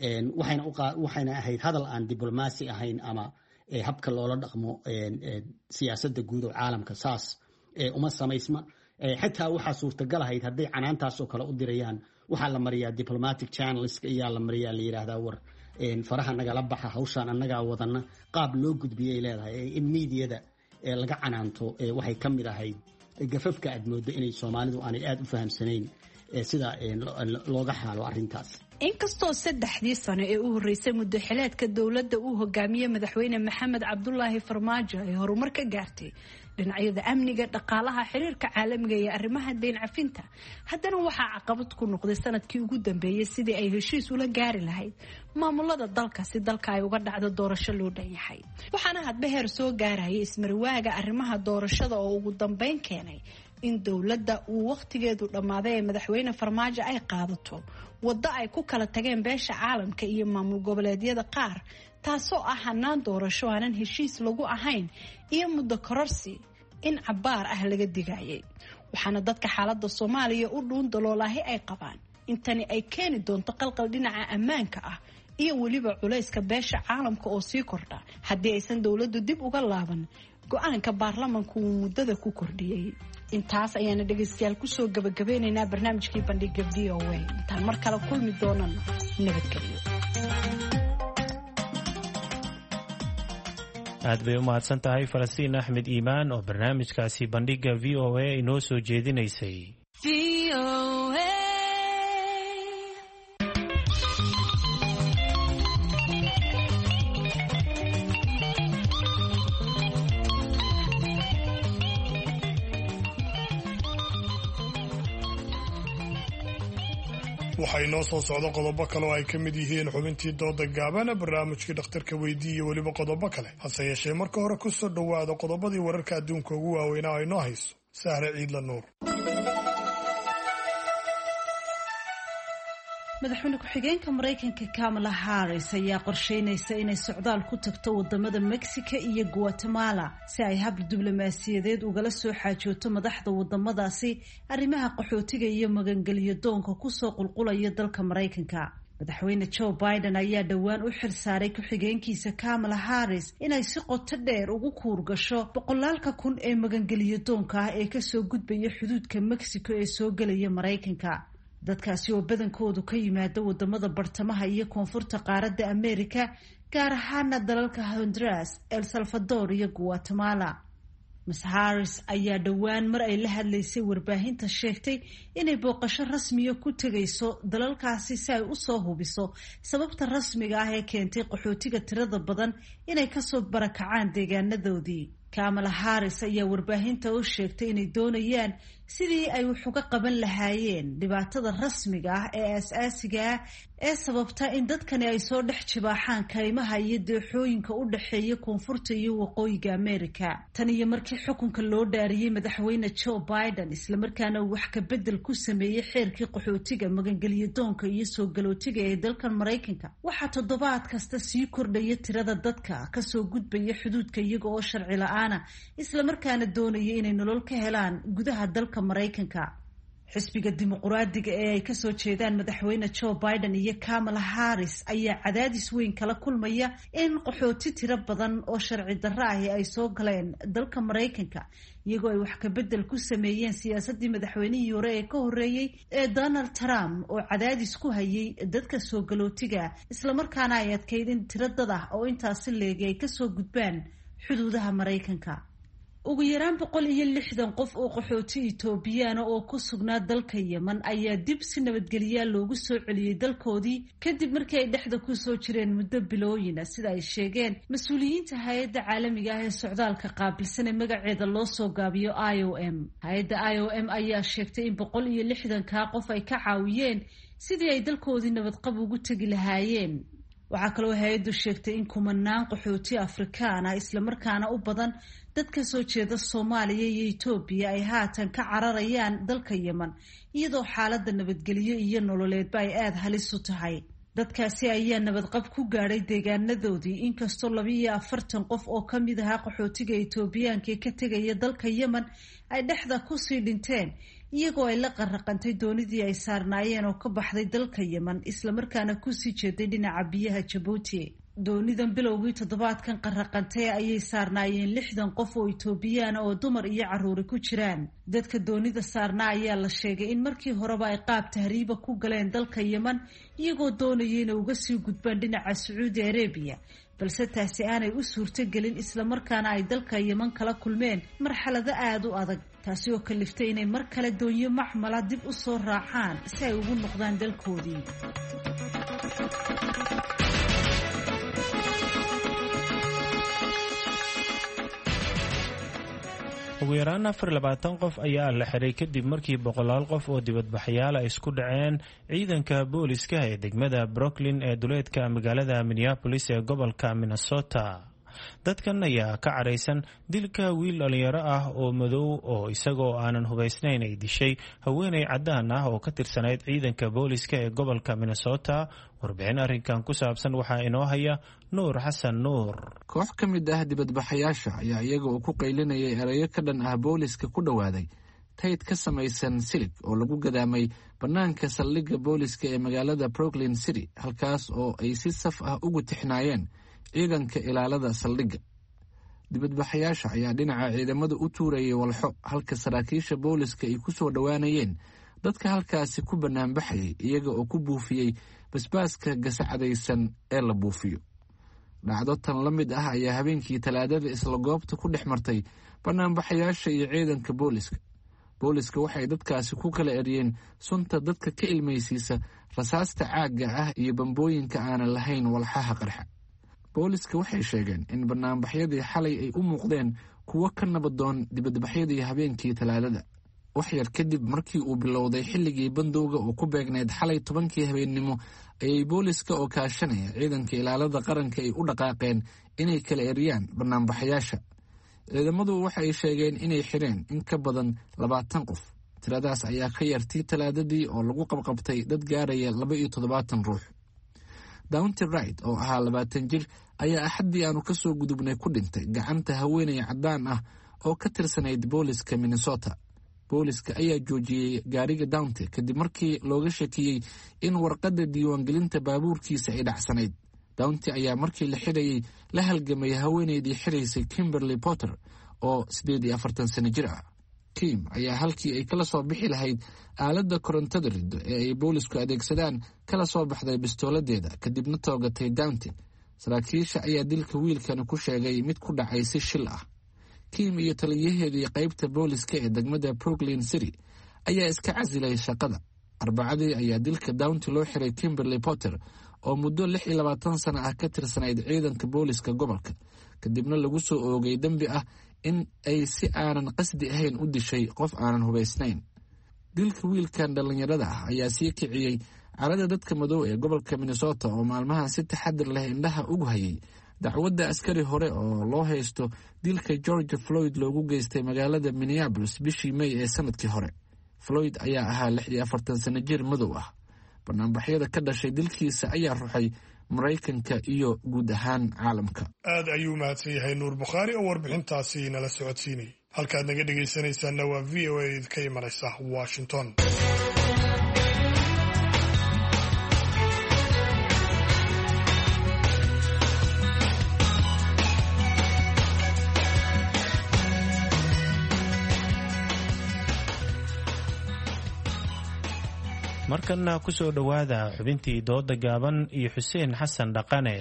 waxayna ahayd hadal aan diblomaasi ahayn ama habka loola dhaqmo siyaasadda guud oo caalamka saas uma samaysma xitaa waxaa suurtagal ahayd hadday canaantaasoo kale u dirayaan waxaa la mariyaa diplomatic channels ayaa la mariyaa la yidhaahdaa war faraha nagala baxa hawshaan annagaa wadana qaab loo gudbiyay leedahay in miidiyada laga canaanto waxay ka mid ahayd gafafka aad moodo inay Soomaalidu aanay aad u fahamsanayn sida looga xaalo arrintaas inkastoo 3 sano ee u horeysay muddo xileedka dowladda uu hogaamiye madaxweyne Maxamed Cabdullaahi Farmaajo ay horumar ka gaartay dhinacyada amniga dhaqaalaha xiriirka caalamiga iyo arrimaha deyn cafinta haddana waxaa caqabad ku noqday sanadkii ugu dambeeyay sidii ay heshiis ula gaari lahayd maamulada dalka si dalka ay uga dhacdo doorasho loo dhan yahay waxaana hadba heer soo gaarayay ismarwaaga arrimaha doorashada oo ugu dambeyn keenay in dowladda uu waqtigeedu dhamaaday ee madaxweyne Farmaajo ay qaadato waddo ay ku kala tageen beesha caalamka iyo maamul goboleedyada qaar taasoo ah hanaan doorasho aanan heshiis lagu ahayn iyo muddo kororsi in cabaar ah laga digayay waxaana dadka xaaladda Soomaaliya u dhuun daloolahay ay qabaan intani ay keeni doonto qalqal dhinaca ammaanka ah iyo waliba culayska beesha caalamka oo sii kordha haddii aysan dowladdu dib uga laaban go'aanka baarlamaanku uu muddada ku kordhiyay intaas ayaana dhageystayaal ku soo gabagabeynaynaa barnaamijkii bandhiga VOA intaan mar kale kulmi doonana nabadgelyo aad bay u mahadsan tahay Falastiin Axmed Iimaan oo barnaamijkaasi bandhiga VOA inoo soo jeedinaysay waxay noo soo socdo qodobo kale oo ay ka mid yihiin xubintii dooda gaabana barnaamijkii dhakhtarka weydii iyo weliba qodobo kale hase yeeshee marka hore ku soo dhowaada qodobadii wararka adduunka ugu waaweynaa ay noo hayso Sahre Ciidla Nuur. madaxweyne ku-xigeenka Mareykanka Kamala Harris ayaa qorsheynaysa inay socdaal ku tagto wadamada Mexico iyo Guatemala si ay hab diblomaasiyadeed ugala soo xaajooto madaxda wadamadaasi arrimaha qaxootiga iyo magangelyo doonka ku soo qulqulaya dalka Mareykanka. madaxweyne Joe Biden ayaa dhowaan u xilsaaray ku-xigeenkiisa Kamala Harris inay si qoto dheer ugu kuurgasho boqolaalka kun ee magangelyo doonka ah ee kasoo gudbaya xuduudka Mexico ee soo gelaya Mareykanka. dadkaasi oo badankoodu ka yimaada wadamada bartamaha iyo koonfurta qaaradda Amerika gaar ahaana dalalka Honduras, El Salvador iyo Guatemala. Ms. Harris ayaa dhowaan mar ay la hadlaysay warbaahinta sheegtay inay booqasho rasmiya ku tegayso dalalkaasi si ay usoo hubiso sababta rasmiga ah ee keentay qaxootiga tirada badan inay kasoo barakacaan deegaanadoodii. Kamala Harris ayaa warbaahinta u sheegtay inay doonayaan sidii ay wax uga qaban lahaayeen dhibaatada rasmiga ah ee aasaasiga ah ee sababta in dadkani ay soo dhex jibaaxaan kaymaha iyo dooxooyinka u dhexeeya koonfurta iyo waqooyiga Amerika. Tan iyo markii xukunka loo dhaariyay madaxweyne Joe Biden islamarkaana uu wax ka bedel ku sameeyay xeerkii qaxootiga magangelyo doonka iyo soo galootiga ee dalkan Mareykanka, waxaa toddobaad kasta sii kordhaya tirada dadka kasoo gudbaya xuduudka iyaga oo sharci la'aana islamarkaana doonaya inay nolol ka helaan gudaha dalka Mareykanka. xisbiga dimuqraadiga ee ay kasoo jeedaan madaxweyne Joe Biden iyo Kamala Harris ayaa cadaadis weyn kala kulmaya in qaxooti tiro badan oo sharci darro ah ay soo galeen dalka Mareykanka iyagoo ay wax ka bedel ku sameeyeen siyaasadii madaxweynihii hore ee ka horeeyay ee Donald Trump oo cadaadis ku hayay dadka soo galootiga islamarkaana ay adkeyd in tiro dad ah oo intaasi leeg ay kasoo gudbaan xuduudaha Mareykanka. ugu yaraan 160 qof oo qaxooti Itoobiyaan oo ku sugnaa dalka Yemen ayaa dib si nabadgelyo loogu soo celiyay dalkoodii kadib markii ay dhexda ku soo jireen muddo bilooyin sida ay sheegeen mas'uuliyiinta hay'adda caalamiga ah ee socdaalka qaabilsan ee magaceeda loo soo gaabiyo IOM. Hay'adda IOM ayaa sheegtay in 160 qof ay ka caawiyeen sidii ay dalkoodii nabadqab ugu tagi lahaayeen. waxaa kaloo hay'addu sheegtay in kumanaan qaxooti Afrikaan ah islamarkaana u badan dadka soo jeeda Soomaaliya iyo Itoobiya ay haatan ka cararayaan dalka Yemen iyadoo xaaladda nabadgelyo iyo nololeedba ay aad halis u tahay. dadkaasi ayaa nabadqab ku gaadhay deegaanadoodii inkastoo 42 qof oo ka mid ahaa qaxootiga Itoobiyaanka ka tegaya dalka Yemen ay dhexda ku sii dhinteen iyagoo ay la qarraqantay doonidii ay saarnaayeen oo ka baxday dalka Yemen islamarkaana ku sii jeeday dhinaca biyaha Djibouti. doonidan bilowgii toddobaadkan qarraqantay ayay saarnaayeen 60 qof oo Itoobiyaan oo dumar iyo carruur ku jiraan. dadka doonida saarnaa ayaa la sheegay in markii horeba ay qaab tahriiba ku galeen dalka Yemen iyagoo doonayay inay uga sii gudbaan dhinaca Saudi Arabia, balse taasi aanay u suurtagelin islamarkaana ay dalka Yemen kala kulmeen marxalado aad u adag, taasi oo kaliftay inay mar kale doonyo macmala dib u soo raacaan si ay ugu noqdaan dalkoodii. ugu yaraan 24 qof ayaa la xiray kadib markii 100 qof oo dibadbaxayaal ay isku dhaceen ciidanka booliska ee degmada Brooklyn ee duleedka magaalada Minneapolis ee gobolka Minnesota. dadkan ayaa ka careysan dilka wiil dhalinyaro ah oo madow oo isagoo aanan hubaysnayn ay dishay haweeney cadaan ah oo ka tirsanayd ciidanka booliska ee gobolka Minnesota. warbixin arrinkan ku saabsan waxaa inoo haya Nuur Xasan Nuur. koox ka mid ah dibadbaxayaasha ayaa iyaga oo ku qaylinayay erayo ka dhan ah booliska ku dhawaaday tayd ka samaysan silig oo lagu gadaamay bannaanka saldhigga booliska ee magaalada Brooklyn City, halkaas oo ay si saf ah ugu tixnaayeen ciidanka ilaalada saldhigga. dibadbaxayaasha ayaa dhinaca ciidamada u tuurayay walxo halka saraakiisha booliska ay ku soo dhowaanayeen dadka halkaasi ku banaanbaxayay iyaga oo ku buufiyey basbaaska gasacadaysan ee la buufiyo. dhacdo tan la mid ah ayaa habeenkii Talaadada isla goobta ku dhex martay banaanbaxayaasha iyo ciidanka booliska. booliska waxay dadkaasi ku kala eriyeen sunta dadka ka ilmaysiisa, rasaasta caagga ah iyo bambooyinka aanan lahayn walxaha qarxa. booliska waxay sheegeen in banaanbaxyadii xalay ay u muuqdeen kuwo ka nabadoon dibadbaxyadii habeenkii Talaadada. wax yar kadib markii uu bilowday xilligii bandowga oo ku beegneyd xalay 10kii habeennimo ayay booliska oo kaashanaya ciidanka ilaalada qaranka ay u dhaqaaqeen inay kala eriyaan banaanbaxayaasha. ciidamadu waxay sheegeen inay xireen in ka badan 20 qof. tiradaas ayaa ka yartii Talaadadii oo lagu qabqabtay dad gaaraya 27 ruux. Daunte Wright oo ahaa 20 jir ayaa axaddii aanu ka soo gudubnay ku dhintay gacanta haweeney cadaan ah oo ka tirsanayd booliska Minnesota. booliska ayaa joojiyey gaariga Daunte kadib markii looga shakiyey in warqadda diiwaangelinta baabuurkiisa ay dhacsanayd. Daunte ayaa markii la xirayay la halgamay haweeneydii xiraysay Kimberly Potter oo 48 sano jir ah. Kim ayaa halkii ay kala soo bixi lahayd aaladda korontada riddo ee ay boolisku adeegsadaan kala soo baxday bistooladeeda kadibna toogatay Daunte. saraakiisha ayaa dilka wiilkani ku sheegay mid ku dhacay si shil ah. Kim iyo taliyaheedii qaybta booliska ee degmada Brooklyn City ayaa iska casilay shaqada. Arbacadii ayaa dilka Daunte loo xiray Kimberly Potter oo muddo 26 sano ah ka tirsanayd ciidanka booliska gobolka, kadibna lagu soo oogay dambi ah in ay si aanan qasdi ahayn u dishay qof aanan hubaysnayn. dilka wiilkan dhallinyarada ah ayaa sii kiciyey carada dadka madow ee gobolka Minnesota oo maalmahan si taxadir leh indhaha ugu hayay dacwadda askari hore oo loo haysto dilka George Floyd loogu geystay magaalada Minneapolis bishii May ee sanadkii hore. Floyd ayaa ahaa 46 sano jir madow ah. Banaanbaxyada ka dhashay dilkiisa ayaa ruxay Mareykanka iyo guud ahaan caalamka. aad ayuu mahadsan yahay Nuur Bukhaari oo warbixintaasi nala socodsiinay. halkaad naga dhegaysanaysaana waa VOA ka imanaysa Washington. markana ku soo dhowaada xubintii dooda gaaban iyo Xuseen Xasan Dhaqane.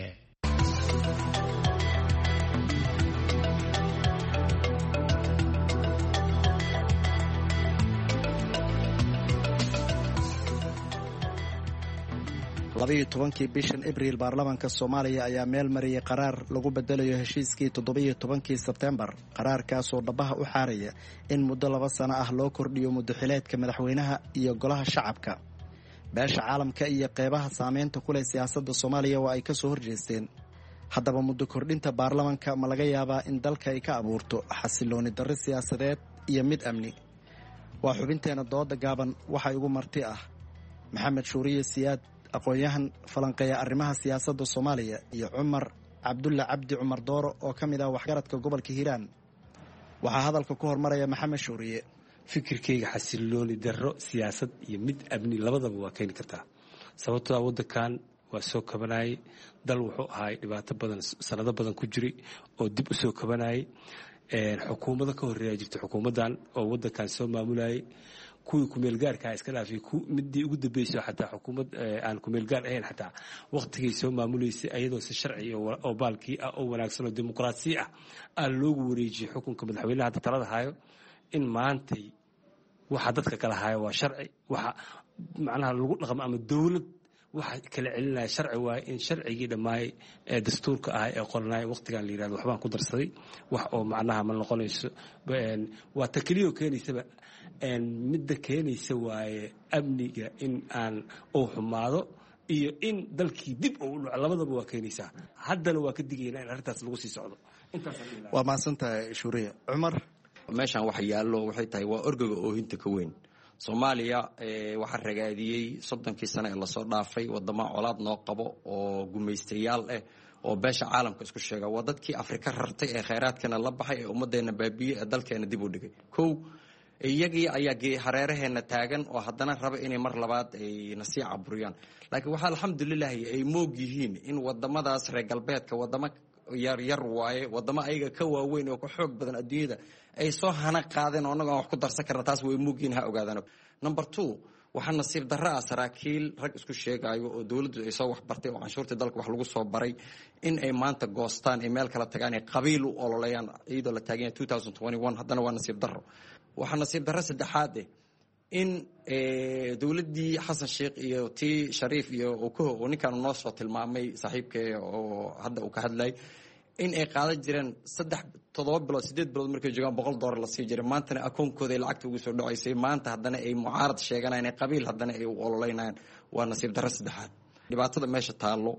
tobankii bishan Abriil baarlamaanka Soomaaliya ayaa meel mariyay qaraar lagu bedelayo heshiiskii 17 Sebtembar. qaraarkaas oo dhabaha u xaaraya in muddo 2 sano ah loo kordhiyo muddo xileedka madaxweynaha iyo golaha shacabka. beesha caalamka iyo qeybaha saameynta ku leh siyaasadda Soomaaliya waa ay ka soo horjeesteen. haddaba muddo kordhinta baarlamaanka ma laga yaabaa in dalka ay ka abuurto xasilooni darro siyaasadeed iyo mid amni? waa xubinteena dooda gaaban. waxaa igu marti ah Maxamed Shuuriye Siyaad, aqoon-yahan falanqeeya arrimaha siyaasadda Soomaaliya, iyo Cumar Cabdulla Cabdi Cumar Dooro oo ka mid ah waxgaradka gobolka Hiiraan. waxaa hadalka ku hormaraya Maxamed Shuuriye. fikirkayga xasilooni darro siyaasad iyo mid amni labadaba waa keeni kartaa. sababtoo ah waddankan waa soo kabanayay, dal wuxuu ahay dhibaato badan sanado badan ku jiray oo dib u soo kabanayay. xukuumado ka horreeya jirta xukuumaddan oo waddankan soo maamulayay. kuwii kumeelgaarkaa iska dhaafay midii ugu dambeysay xataa xukuumad aan kumeelgaar ahayn xataa waqtigay soo maamuleysay ayadoo si sharci oo baalkii ah oo wanaagsan oo dimuqraasi ah aan loogu wareejiyay xukunka madaxweynaha hadda talada hayo. in maantay waxa dadka kala hayo waa sharci, waxa macnaha lagu dhaqmo ama dowlad waxa kala celinaya sharci waaye. in sharcigii dhammaay ee dastuurka ah ee qornay waqtigan la yiraahdo waxbaan ku darsaday wax oo macnaha ma noqonayso. waa takliyo keenaysaba midda keenaysa waaye amniga in aan uu xumaado iyo in dalkii dib uu dhaco labadaba waa keenaysaa. haddana waa ka digaynaa in arrintaas lagu sii socdo. waa mahadsantahay Shuuriye. Cumar, meeshan wax yaallo waxay tahay waa orgaga oohinta ka weyn. Soomaaliya waxaa ragaadiyey 30 sano ee lasoo dhaafay wadamo colaad noo qabo oo gumaystayaal ah oo beesha caalamka isku sheega. waa dadkii Afrika rartay ee kheyraadkana la baxay ee ummadeena baabiye ee dalkeena dib u dhigay. iyagii ayaa hareeraheena taagan oo haddana raba inay mar labaad ay nasiic caburiyaan. laakiin waxaa alxamdulilah ay moog yihiin in wadamadaas reer galbeedka wadamo yar waaye, wadamo ayaga ka waaweyn oo ka xoog badan adduunyada ay soo hana qaadeen oo annaga wax ku darsan karna. taas way moog yihiin, ha ogaadaan. number 2 waxaa nasiib darro ah saraakiil rag isku sheegayo oo dowladdu ay soo waxbartay oo canshuurtii dalka wax lagu soo baray in ay maanta goostaan ay meel kala tagaan ay qabiil u ololeeyaan iyadoo la taagan yahay 2021. haddana waa nasiib darro. waxaa nasiib darro saddexaad in dowladdii Xasan Sheekh iyo tii Shariif iyo oo ninkan noo soo tilmaamay saaxiibkay oo hadda uu ka hadlay in ay qaadan jireen 7 bilood 8 bilood markay joogaan $100 la sii jiray. maantana akoonkooda ay lacagta ugu soo dhacaysay. maanta haddana ay mucaarad sheeganayaan ay qabiil haddana ay u ololeynayaan. waa nasiib darro saddexaad. dhibaatada meesha taallo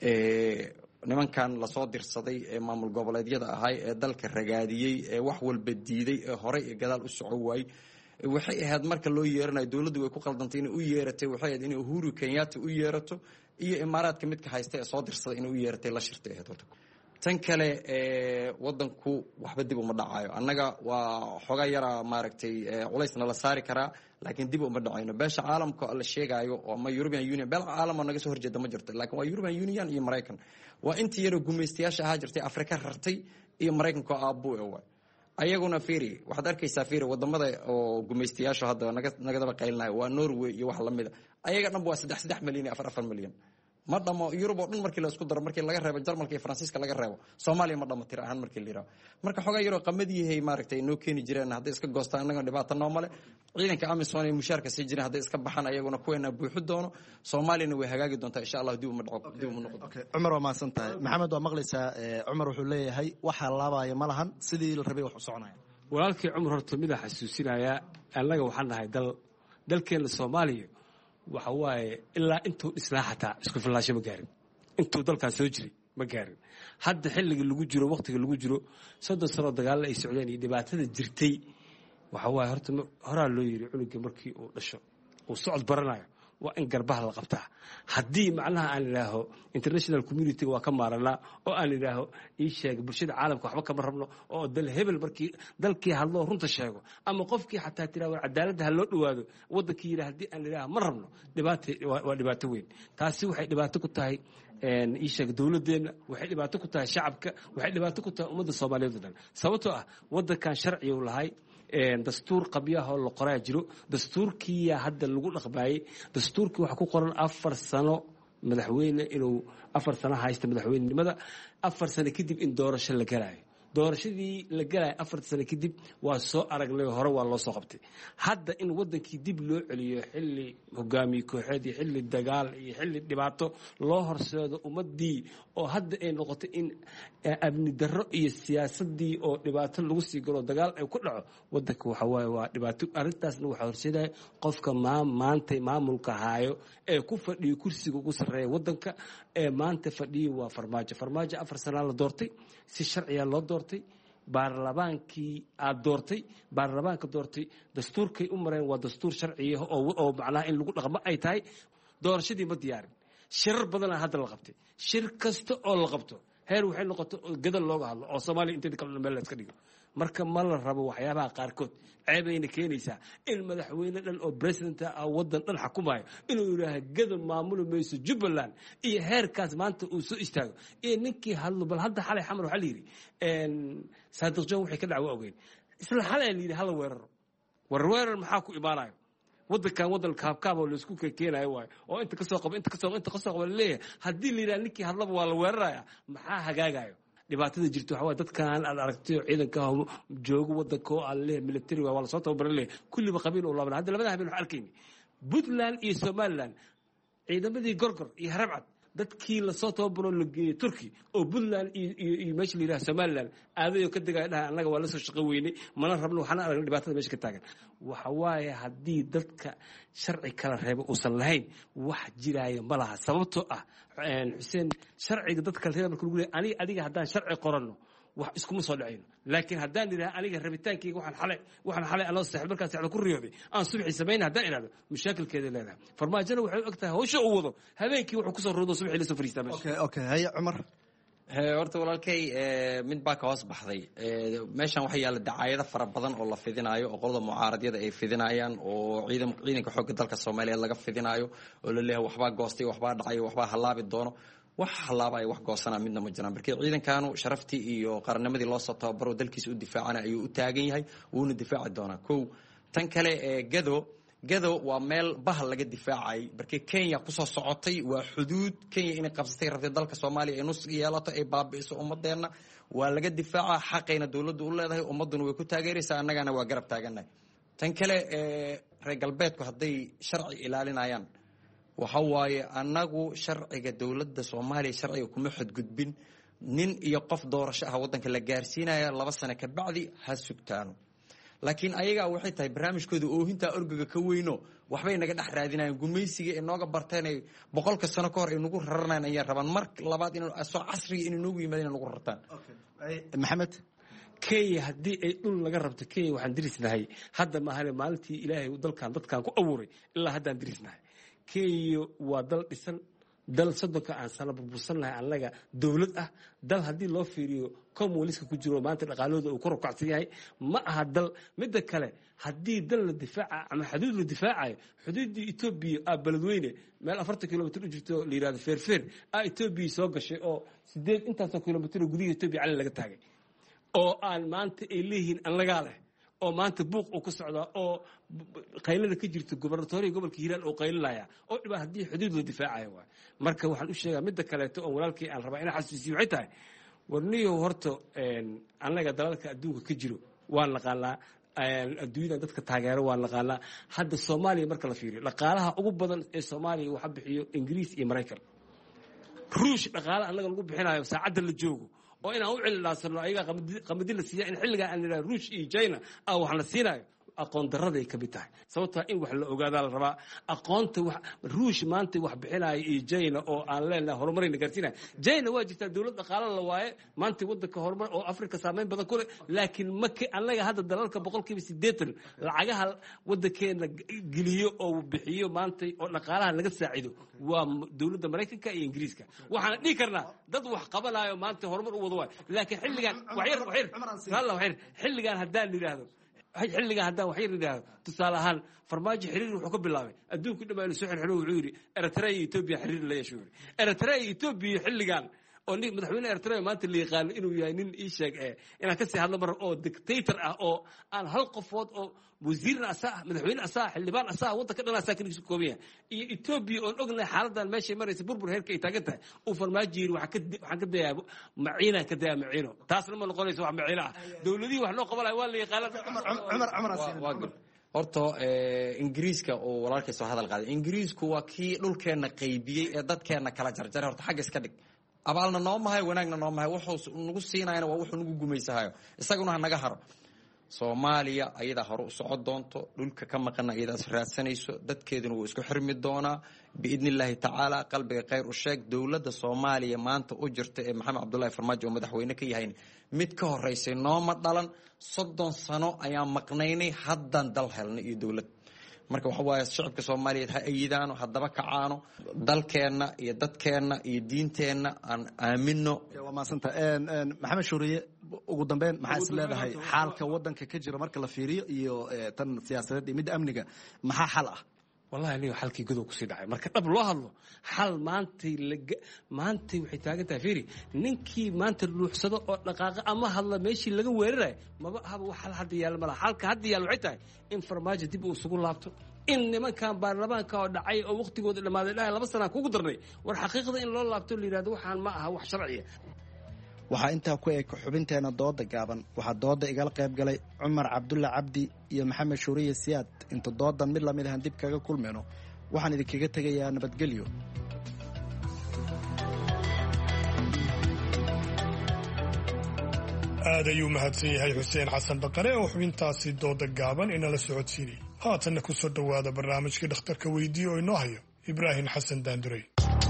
nimankan lasoo dirsaday ee maamul goboleedyada ahay ee dalka ragaadiyey ee wax walba diiday ee horey iyo gadaal u soco waayey. waxay ahayd marka loo yeeranayo dowladdu way ku qaldantay inay u yeeratay. waxay ahayd inay Uhuru Kenyatta u yeerato iyo imaaraadka midka haysta ee soo dirsaday inay u yeeratay la shirtay ahayd. tan kale wadanku waxba dib uma dhacayo. annaga waa xogaa yara maaragtay culaysna la saari karaa laakiin dib uma dhacayno. beesha caalamka la sheegayo oo ama European Union beel caalam naga soo horjeeda ma jirto, laakiin waa European Union iyo Mareykan. waa intii yar gumaystayaasha ahaa jirtay Afrika rartay iyo Mareykanka aabbu ee ayaguna fiiri waxaad arkaysaa fiiri wadamada oo gumaystayaasha hadda naga daba qaylinayo waa Norway iyo wax la mid ah. ayaga dhanba waa 3 milyan iyo 4 milyan. ma dhamo yurub oo dhan markii la isku daro markii laga reebo jarmalka iyo faransiiska laga reebo soomaaliya ma dhamo tiro ahaan markii la yidhaho marka xogaa yaroo qamadiyahay maaragtay noo keeni jireen hadday iska goostaan annaga dhibaato noo male ciidanka amisom ay mushaarka sii jireen hadday iska baxaan ayaguna kuweena buuxi doono soomaaliyana way hagaagi doontaa insha allah dib uma noqdo cumar waa mahadsan tahay maxamed waa maqlaysaa cumar wuxuu leeyahay waxaa laabaya ma lahan sidii la rabay wax u soconaya walaalkii cumar horta midaa xasuusinayaa annaga waxaan nahay dalkeena soomaaliya waxa waaye ilaa intuu dhisnaa xataa isku fillaasho ma gaarin intuu dalkaas soo jiray ma gaarin hadda xilliga lagu jiro waqtiga lagu jiro 30 sano dagaalla ay socdeen iyo dhibaatada jirtay waxa waaye horta horaa loo yiri cunuga markii uu dhasho uu socod baranayo waa in garbaha la qabtaa haddii macnaha aan idhaaho international community waa ka maaranaa oo aan idhaaho ii sheeg bulshada caalamka waxba kama rabno oo dal hebel markii dalkii hadloo runta sheego ama qofkii xataa tiraa cadaaladda ha loo dhowaado waddankii yidhaa haddii aan idhaaho ma rabno waa dhibaato weyn taasi waxay dhibaato ku tahay ii sheeg dowladdeena waxay dhibaato ku tahay shacabka waxay dhibaato ku tahay ummadda soomaaliyeed oo dhan sababtoo ah waddankan sharciga u lahay dastuur qabyaha oo la qoraa jiro dastuurkiiyaa hadda lagu dhaqmaayey dastuurkii waxaa ku qoran 4 sano madaxweyne inuu 4 sano haysta madaxweynenimada 4 sano kadib in doorasho la galaayo doorashadii la galaayo 4 sano kadib waa soo aragnay hore waa loo soo qabtay hadda in wadankii dib loo celiyo xilli hogaamiye kooxeed iyo xilli dagaal iyo xilli dhibaato loo horseedo ummadii oo hadda ay noqotay in amni darro iyo siyaasadii oo dhibaato lagu sii galo dagaal ay ku dhaco wadanka waxa waaye waa dhibaato arrintaasna waxaa horseedaya qofka maanta maamulka haayo ee ku fadhiyo kursiga ugu sarreeya wadanka ee maanta fadhiyo waa farmaajo 4 sano la doortay si sharciya loo doortay baarlamaankii aad doortay baarlamaanka doortay dastuurkay u mareen waa dastuur sharci ah oo macnaha in lagu dhaqmo ay tahay doorashadii ma diyaarin shirar badan hadda la qabtay shir kasta oo la qabto heer waxay noqoto gadal looga hadlo oo Soomaaliya inteeda kale meel la iska dhigo marka ma la rabo waxyaabaha qaarkood ceebayna keenaysaa in madaxweyne dhan oo president ah wadan dhan xukumayo inuu yiraahdo gadal maamul mayso Jubbaland iyo heerkaas maanta uu soo istaago iyo ninkii hadlo bal hadda xalay xamar waxa la yiri Saadiq Joon waxay ka dacwo ogeyn isla xalay la yiri hal weerar maxaa ku imaanayo wadan kaabkaab oo la isku keenayo waay oo inta ka soo qabo leeyahay hadii la yiraahdo ninkii hadlaba waa la weeraraya maxaa hagaagayo dhibaatada jirto waxa waa dadkan aad aragtay ciidanka joogo wadanka oo alle military waa la soo tababaray kulliba qabiil oo laban hadda labada habeen waxa arkayni Puntland iyo Somaliland ciidamadii gorgor iyo harabcad dadkii la soo tababaro la geeyay Turki oo Puntland iyo meesha la yiraahdo Somaliland aadayo ka digay dhaha anaga waa la soo shaqo weynay mana rabno waxana aragn dhibaatada meesha ka taagan waxa waaye hadii dadka sharci kala reebo uusan lahayn wax jiraayo malaha sababtoo ah Xuseen sharciga dadka kala reebo markuu leeyahay adiga haddaan sharci qoranno wax iskuma soo dhacayno laakiin haddaan idhaahdo aniga rabitaankayga waxaan xalay anoo saaxiib markaas saacada ku riyooday aan subaxii sameeyay haddaan idhaahdo mashaakilkeeda leedahay farmaajana waxay og tahay hawsha uu wado habeenkii wuxuu ku soo roodo subaxii la soo fariistaa meesha okay hay Cumar horta walaalkay mid baa ka hoos baxday meeshan waxa yaala dacaayado fara badan oo la fidinaayo oo qolada mucaaradiyada ay fidinayaan oo ciidanka xoogga dalka Soomaaliyeed laga fidinaayo oo la leeyahay waxba goostay waxba dhacay waxba halaabi doono wax halaabay wax goosana midna ma jiraan markii ciidankanu sharaftii iyo qarnimadii loo soo tababaro dalkiisa u difaacana ayuu u taagan yahay wuuna difaaci doonaa tan kale gado waa meel bahal laga difaacay markii Kenya ku soo socotay waa xuduud Kenya inay qabsatay rabtay dalka Soomaaliya ee nus yeelato ay baabi'iso ummadeena waa laga difaaca xaqayna dawladdu u leedahay ummaduna way ku taageeraysaa annagana waa garab taaganahay tan kale reer galbeedku hadday sharci ilaalinayaan waxa waaye annagu sharciga dawladda Soomaaliya sharciga kuma xadgudbin nin iyo qof doorasho ah wadanka la gaarsiinaya 2 sano ka bacdi ha sugtaano laakiin ayaga waxay tahay barnaamijkooda oohinta orgaga ka weyno waxbay naga dhex raadinayaan gumaysiga ee nooga barteenay 100 sano ka hor ay nagu rarnaan ayay rabaan mar labaad in soo casriga in nagu yimaadeen nagu rartaan maxamed Kenya hadii ay dhul laga rabto Kenya waxaan dirisnahay hadda ma hale maalintii Ilaahay dadkan ku abuuray ilaa haddaan dirisnahay Kenya waa dal dhisan dal sadaka aan sala burbursanahay annaga dawlad ah dal hadii loo fiiriyo communist ku jiro maanta dhaqaalooda uu kor u kacsan yahay ma aha dal mid kale hadii dal la difaaca ama xuduud la difaacayo xuduudii Ethiopia baladweyne meel 40 kilomitir u jirto la yiraahdo feerfeer Ethiopia soo gashay oo 8 intaas kilomitir gudiga Ethiopia cali laga taagay oo aan maanta ay leeyihiin annaga leh oo maanta buuq uu ku socdaa oo qaylada ka jirto gobernatoriga gobolka hiiraan oo qaylinaya oo dhibaa haddii xuduud la difaacaya waay marka waxaan u sheegaa midda kaleeto oo walaalkii aan rabaa inaan xasuusiyo waxay tahay warniyow horta annaga dalalka adduunka ka jiro waan naqaanaa adduunyada dadka taageero waan naqaanaa hadda soomaaliya marka la fiiriyo dhaqaalaha ugu badan ee soomaaliya waxa bixiyo ingiriis iyo maraykan ruush dhaqaale annaga lagu bixinayo saacadda la joogo oo inaan u cililaansano ayagaa qamadi la siiya in xilligaa aan nidhaha ruush iyo china wax la siinayo aqoon daraday ka mid tahay sababtaa in wax la ogaadaa la rabaa aqoonta ruush maanta wax bixinaya iyo china oo aan leenahay horumarayna gaarsiinaya china waa jirtaa dowlad dhaqaale la waaye maanta waddanka horumar oo afrika saameyn badan ku leh laakiin annaga hadda dalalka 80% lacagaha waddankeena geliyo oo bixiyo maanta oo dhaqaalaha laga saacido waa dowladda maraykanka iyo ingiriiska waxaan dhihi karnaa dad wax qabanayo maanta horumar u wada waay laakiin xilligan haddaan yidhaahdo xilligan haddaan wax yar yidhaahdo tusaale ahaan farmaajo xiriir wuxuu ka bilaabay adduunku dhammaa inuu soo xirxiro wuxuu yidhi eritrea iyo etoobiya xiriir la yeesho yidhi eritrea iyo etoobiya xilligan oo madaxweyne eritrea maanta la yaqaano inuu yahay nin ii sheeg inaan kasii hadlo mar oo dictator ah oo aan hal qofood oo wasiirna asaa madaxweyne asaa xildhibaan asaa waddanka dhan asaa kaligiisu kooban yahay iyo etoobiya oon ognahay xaaladan meeshay maraysa burbur heerka ay taagan tahay uu farmaajo yidhi waxaan ka dayaa maciinaan ka dayaa maciino taasna ma noqonayso wax maciino ah dowladihii wax noo qabanaya waa la yaqaana horta ingiriiska oo walaalkay soo hadal qaaday ingiriisku waa kii dhulkeenna qaybiyey ee dadkeenna kala jarjaray horta xagga iska dhig abaalna noo mahay wanaagna noo mahay wuxuu nagu siinayana waa wuxuu nagu gumaysahayo isaguna ha naga haro soomaaliya ayadaa hore u socon doonto dhulka ka maqana ayadaas raadsanayso dadkeeduna wuu isku xirmi doonaa biidni illaahi tacaala qalbiga khayr u sheeg dowladda soomaaliya maanta u jirta ee maxamed cabdullaahi farmaajo oo madaxweyne ka yahayn mid ka horeysay nooma dhalan 30 sano ayaan maqnaynay haddaan dal helnay iyo dowlad marka waxa waaye shacabka soomaaliyeed ha ayidaano haddaba kacaano dalkeenna iyo dadkeenna iyo diinteenna aan aamino waa maasanta maxamed shuuriye ugu dambeyn maxaa is leedahay xaalka waddanka ka jira marka la fiiriyo iyo tan siyaasadeed iyo midda amniga maxaa xal ah wallahi aniga xalkii godow kusii dhacay marka dhab loo hadlo xal maantay waxay taagan tahay fiiri ninkii maanta luuxsado oo dhaqaaqa ama hadla meeshii laga weerarayo maba ahaba wax xal hadda yaal malaha xalka hadda yaal waxay tahay in farmaajo dib uu isugu laabto in nimankan baarlamaanka oo dhacay oo waqtigooda dhammaaday dhahay 2 sana kugu darnay war xaqiiqada in loo laabto la yidhahdo waxaan ma aha wax sharciya waxaa intaa ku eg xubinteena dooda gaaban waxaa dooda igala qayb galay cumar cabdulla cabdi iyo maxamed shuuriye siyaad inta doodan mid lamid ahan dib kaga kulmayno waxaan idinkaga tegayaa nabadgelyo aad ayuu mahadsan yahay xuseen xasan baqare oo xubintaasi dooda gaaban inala socodsiinay haatanna ku soo dhowaada barnaamijkii dhakhtarka weydiiye oo inoo hayo ibraahim xasan daandurey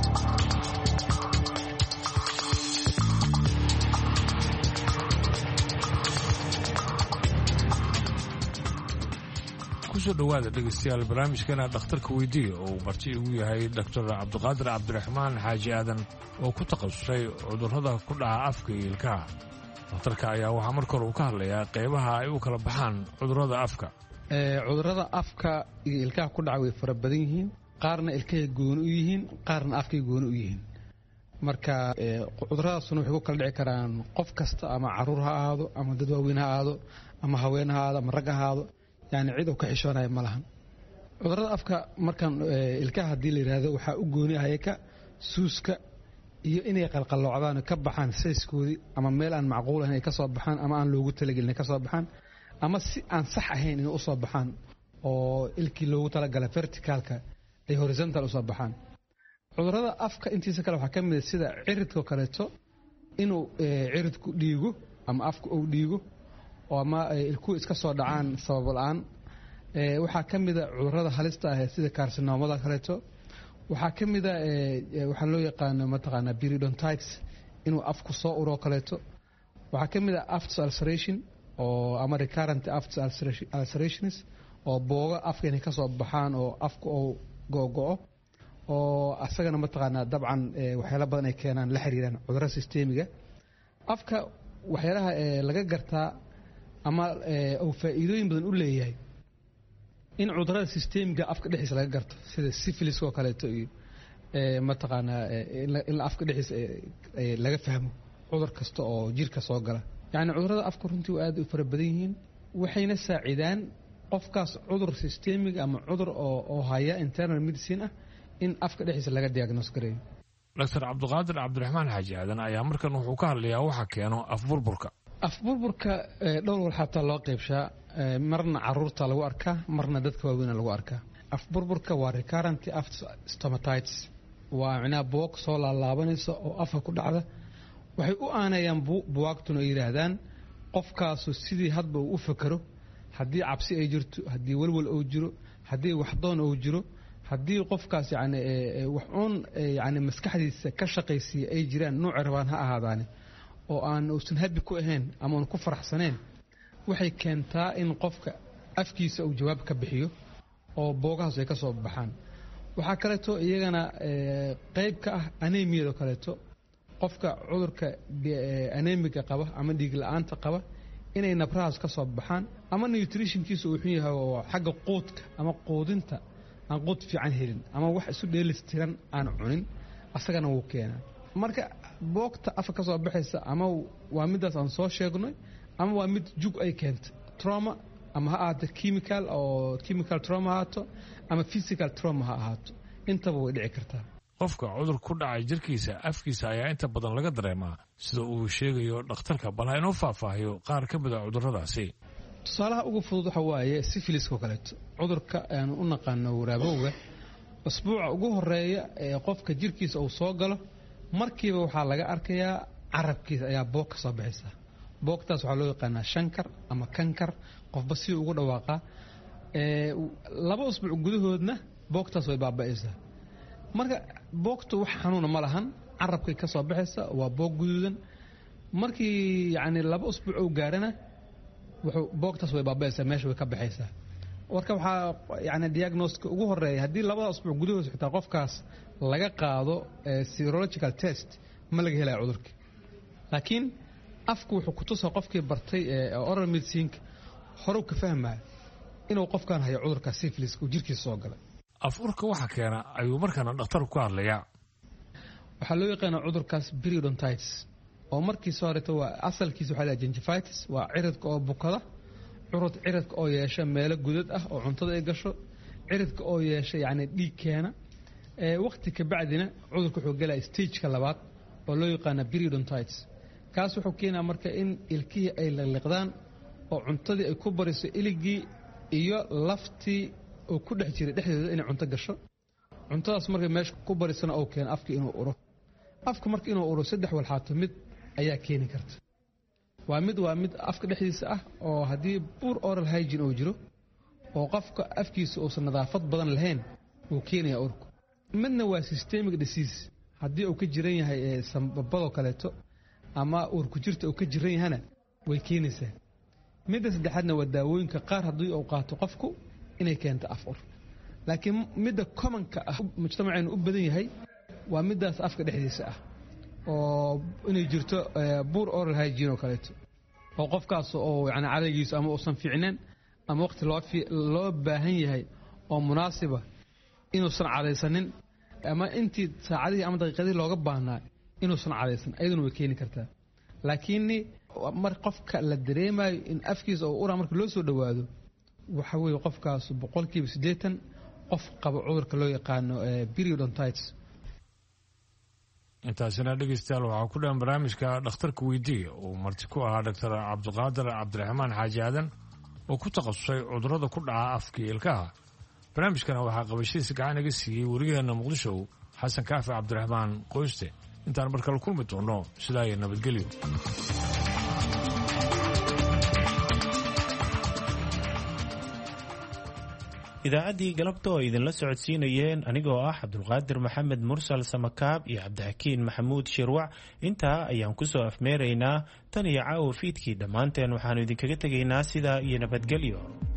kusoo dhowaada dhegeystayaal barnaamijkeena dhakhtarka weydiiya oo uu marti ugu yahay doctor cabdiqaadir cabdiraxmaan xaaji aadan oo ku takhasusay cudurrada ku dhaca afka iyo ilkaha dhakhtarka ayaa waxaa marka hore uu ka hadlayaa qaybaha ay u kala baxaan cudurrada afka cudurrada afka iyo ilkaha ku dhaca way fara badan yihiin qaarna ilkahay gooni u yihiin qaarna afkay gooni u yihiin marka cudurradaasuna waxay ku kala dhici karaan qof kasta ama caruur ha ahaado ama dad waaweyn ha ahaado ama haween ha ahaado ama rag ha ahaado yani cid uu ka xishoonaya ma lahan cudurrada afka markaan ilkaha haddii la yidhaahdo waxaa u gooni ahayka suuska iyo inay qalqalloocdaan ka baxaan sayskoodii ama meel aan macquul ahayn ay ka soo baxaan ama aan loogu talagelin ay ka soo baxaan ama si aan sax ahayn inay u soo baxaan oo ilkii loogu talagalay verticalka ay horizontal u soo baxaan cudurrada afka intiisa kale waxaa ka mid sida ciridkoo kaleeto inuu ciridku dhiigo ama afka uu dhiigo oo ama ilkuhu iska soo dhacaan sabab la'aan waxaa ka mida cudurrada halista ah sida karsinoomada kaleeto waxaa ka mida waxaa loo yaqaano mataqaanaa periodontitis inuu afku soo uroo kaleeto waxaa ka mida after ulceration oo ama recurrent after ulcerations oo booga afka inay ka soo baxaan oo afka oo go'go'o oo asagana mataqaanaa dabcan waxyaala badan ay keenaan la xiriiraan cudurrada systemiga afka waxyaalaha laga gartaa ama uu faa'iidooyin badan u leeyahay in cudurrada systemiga afka dhexdiisa laga garto sida syphiliska oo kaleeto iyo mataqaanaa in afka dhexdiisa laga fahmo cudur kasta oo jirka soo gala yacni cudurrada afka runtii aad u fara badan yihiin waxayna saacidaan qofkaas cudur systemic ama cudur oo haya internal medicine ah in afka dhexdiisa laga diagnose gareeyo. Dr. Cabdiqaadir Cabdiraxmaan Xaaji Aadan ayaa markan wuxuu ka hadlayaa waxa keeno afburburka. Afburburka dhowr walxaata loo qaybshaa, marna caruurta lagu arkaa, marna dadka waaweyn lagu arkaa. Afburburka waa recurrent stomatitis, waa macnaha boog soo laalaabanaysa oo afka ku dhacda. Waxay u aanayaan buwaagtuna yiraahdaan qofkaasu sidii hadba uu u fakaro, haddii cabsi ay jirto, haddii walwal uu jiro, haddii waxdoon uu jiro, haddii qofkaas yani maskaxdiisa ka shaqaysiya ay jiraan nooc rabaan ha ahaadaane oo aan uusan habi ku ahayn ama aan ku faraxsaneen, waxay keentaa in qofka afkiisa uu jawaab ka bixiyo oo boogahaas ay ka soo baxaan. waxaa kaleeto iyagana qayb ka ah anemiyada kaleeto, qofka cudurka anemiga qaba ama dhiig la'aanta qaba inay nabrahaas ka soo baxaan, ama nutritionkiisa uu xun yahay oo xagga quudka ama quudinta aan quud fiican helin ama wax isu dheelistiran aan cunin, asagana wuu keenaa. marka boogta afka ka soo baxaysa ama waa midaas aan soo sheegnay, ama waa mid jug ay keentay trauma, ama ha ahaato chemical trauma ha ahaato ama physical trauma ha ahaato, intaba way dhici kartaa. qofka cudur ku dhacay jirkiisa afkiisa ayaa inta badan laga dareemaa, sida uu sheegayo dhakhtarka. bal ha inoo faahfaahiyo qaar ka mid a cudurradaasi. tusaalaha ugu fudud waxa waaye syphiliska oo kaleeto, cudurka aan u naqaano waraabowga. usbuuca ugu horeeya ee qofka jirkiisa uu soo galo, markiiba waxaa laga arkayaa carabkiisa ayaa boog ka soo baxaysa. boogtaas waxaa loo yaqaanaa shankar ama kankar, qofba si ugu dhawaaqaa. 2 usbuuc gudahoodna boogtaas way baaba'aysaa. marka boogtu wax xanuuna ma lahan, carabkay ka soo baxaysa, waa boog guduudan. markii yani 2 usbuuc uu gaarana boogtaas way baaba'aysaa, meesha way ka baxaysaa. warka waxaa yani diagnoska ugu horeeya haddii 2 usbuuc gudahood xitaa qofkaas laga qaado serological test ma laga helaya cudurka. laakiin afku wuxuu ku tusaa qofkii bartay oral medicine hore ka fahmaya inuu qofkan hayo cudurka syphilis uu jirkiisa soo galay. afurka waxa keena ayuu markana dhakhtarku ka hadlayaa. waxaa loo yaqaanaa cudurkaas periodontitis, oo markii soo horeeto waa asalkiisa waxaa la gingivitis, waa ciridka oo bukada, ciridka oo yeesha meelo gudad ah oo cuntada ay gasho, ciridka oo yeesha yani dhiig keena. waqti ka bacdina cudurka wuxuu galaa stage-ka 2 oo loo yaqaana periodontitis. kaas wuxuu keenaa marka in ilkihii ay liqliqdaan oo cuntadii ay ku bariso iligii iyo laftii oo ku dhex jiray dhexdeeda inay cunto gasho. cuntadaas markay meesha ku barisana oo keena afka inuu uro. afka marka inuu uro 3 walxaato mid ayaa keeni karta. waa mid afka dhexdiisa ah oo haddii poor oral hygiene uu jiro oo qofka afkiisa uusan nadaafad badan lahayn uu keenaya urku. midna waa systemic disease, haddii uu ka jiran yahay sambabadoo kaleeto ama uurku jirta uu ka jiran yahana way keenaysaa. midda saddexaadna waa daawooyinka qaar haddii uu qaato qofku inay keento af ur. laakiin midda commonka ah mujtamaceenu u badan yahay waa middaas afka dhexdiisa ah oo inay jirto poor oral hygiene oo kaleeto, oo qofkaas oo yani cadaygiisa ama uusan fiicneen ama waqti loo baahan yahay oo munaasiba inuusan cadaysanin, ama intii saacadihii ama daqiiqadihii looga baahnaa inuusan cadaysan, ayaduna way keeni kartaa. laakiin mar qofka la dareemayo in afkiisa oo ura marka loo soo dhawaado, waxa weeye qofkaas 80% qof qaba cudurka loo yaqaano periodontitis. intaasina dhegeystayaal waxaa ku dhan barnaamijka dhakhtarka weydiiya uu marti ku ahaa Dr. Cabdiqaadir Cabdiraxmaan Xaaji Aadan oo ku takhasusay cudurrada ku dhaca afka iyo ilkaha. barnaamijkana waxaa qabashadiisa gacan iga siiyey wariyaheena Muqdisho Xasan Kaafi Cabdiraxmaan Qoyste. intaan markale kulmi doono sidaa iyo nabadgelyo. idaacaddii galabta oo idinla socodsiinayeen anigoo ah cabdulqaadir maxamed mursal samakaab iyo cabdixakiin maxamuud shirwac. intaa ayaan ku soo afmeeraynaa tan iyo caawa fiidkii. dhammaanteen waxaannu idinkaga tegaynaa sidaa iyo nabadgelyo.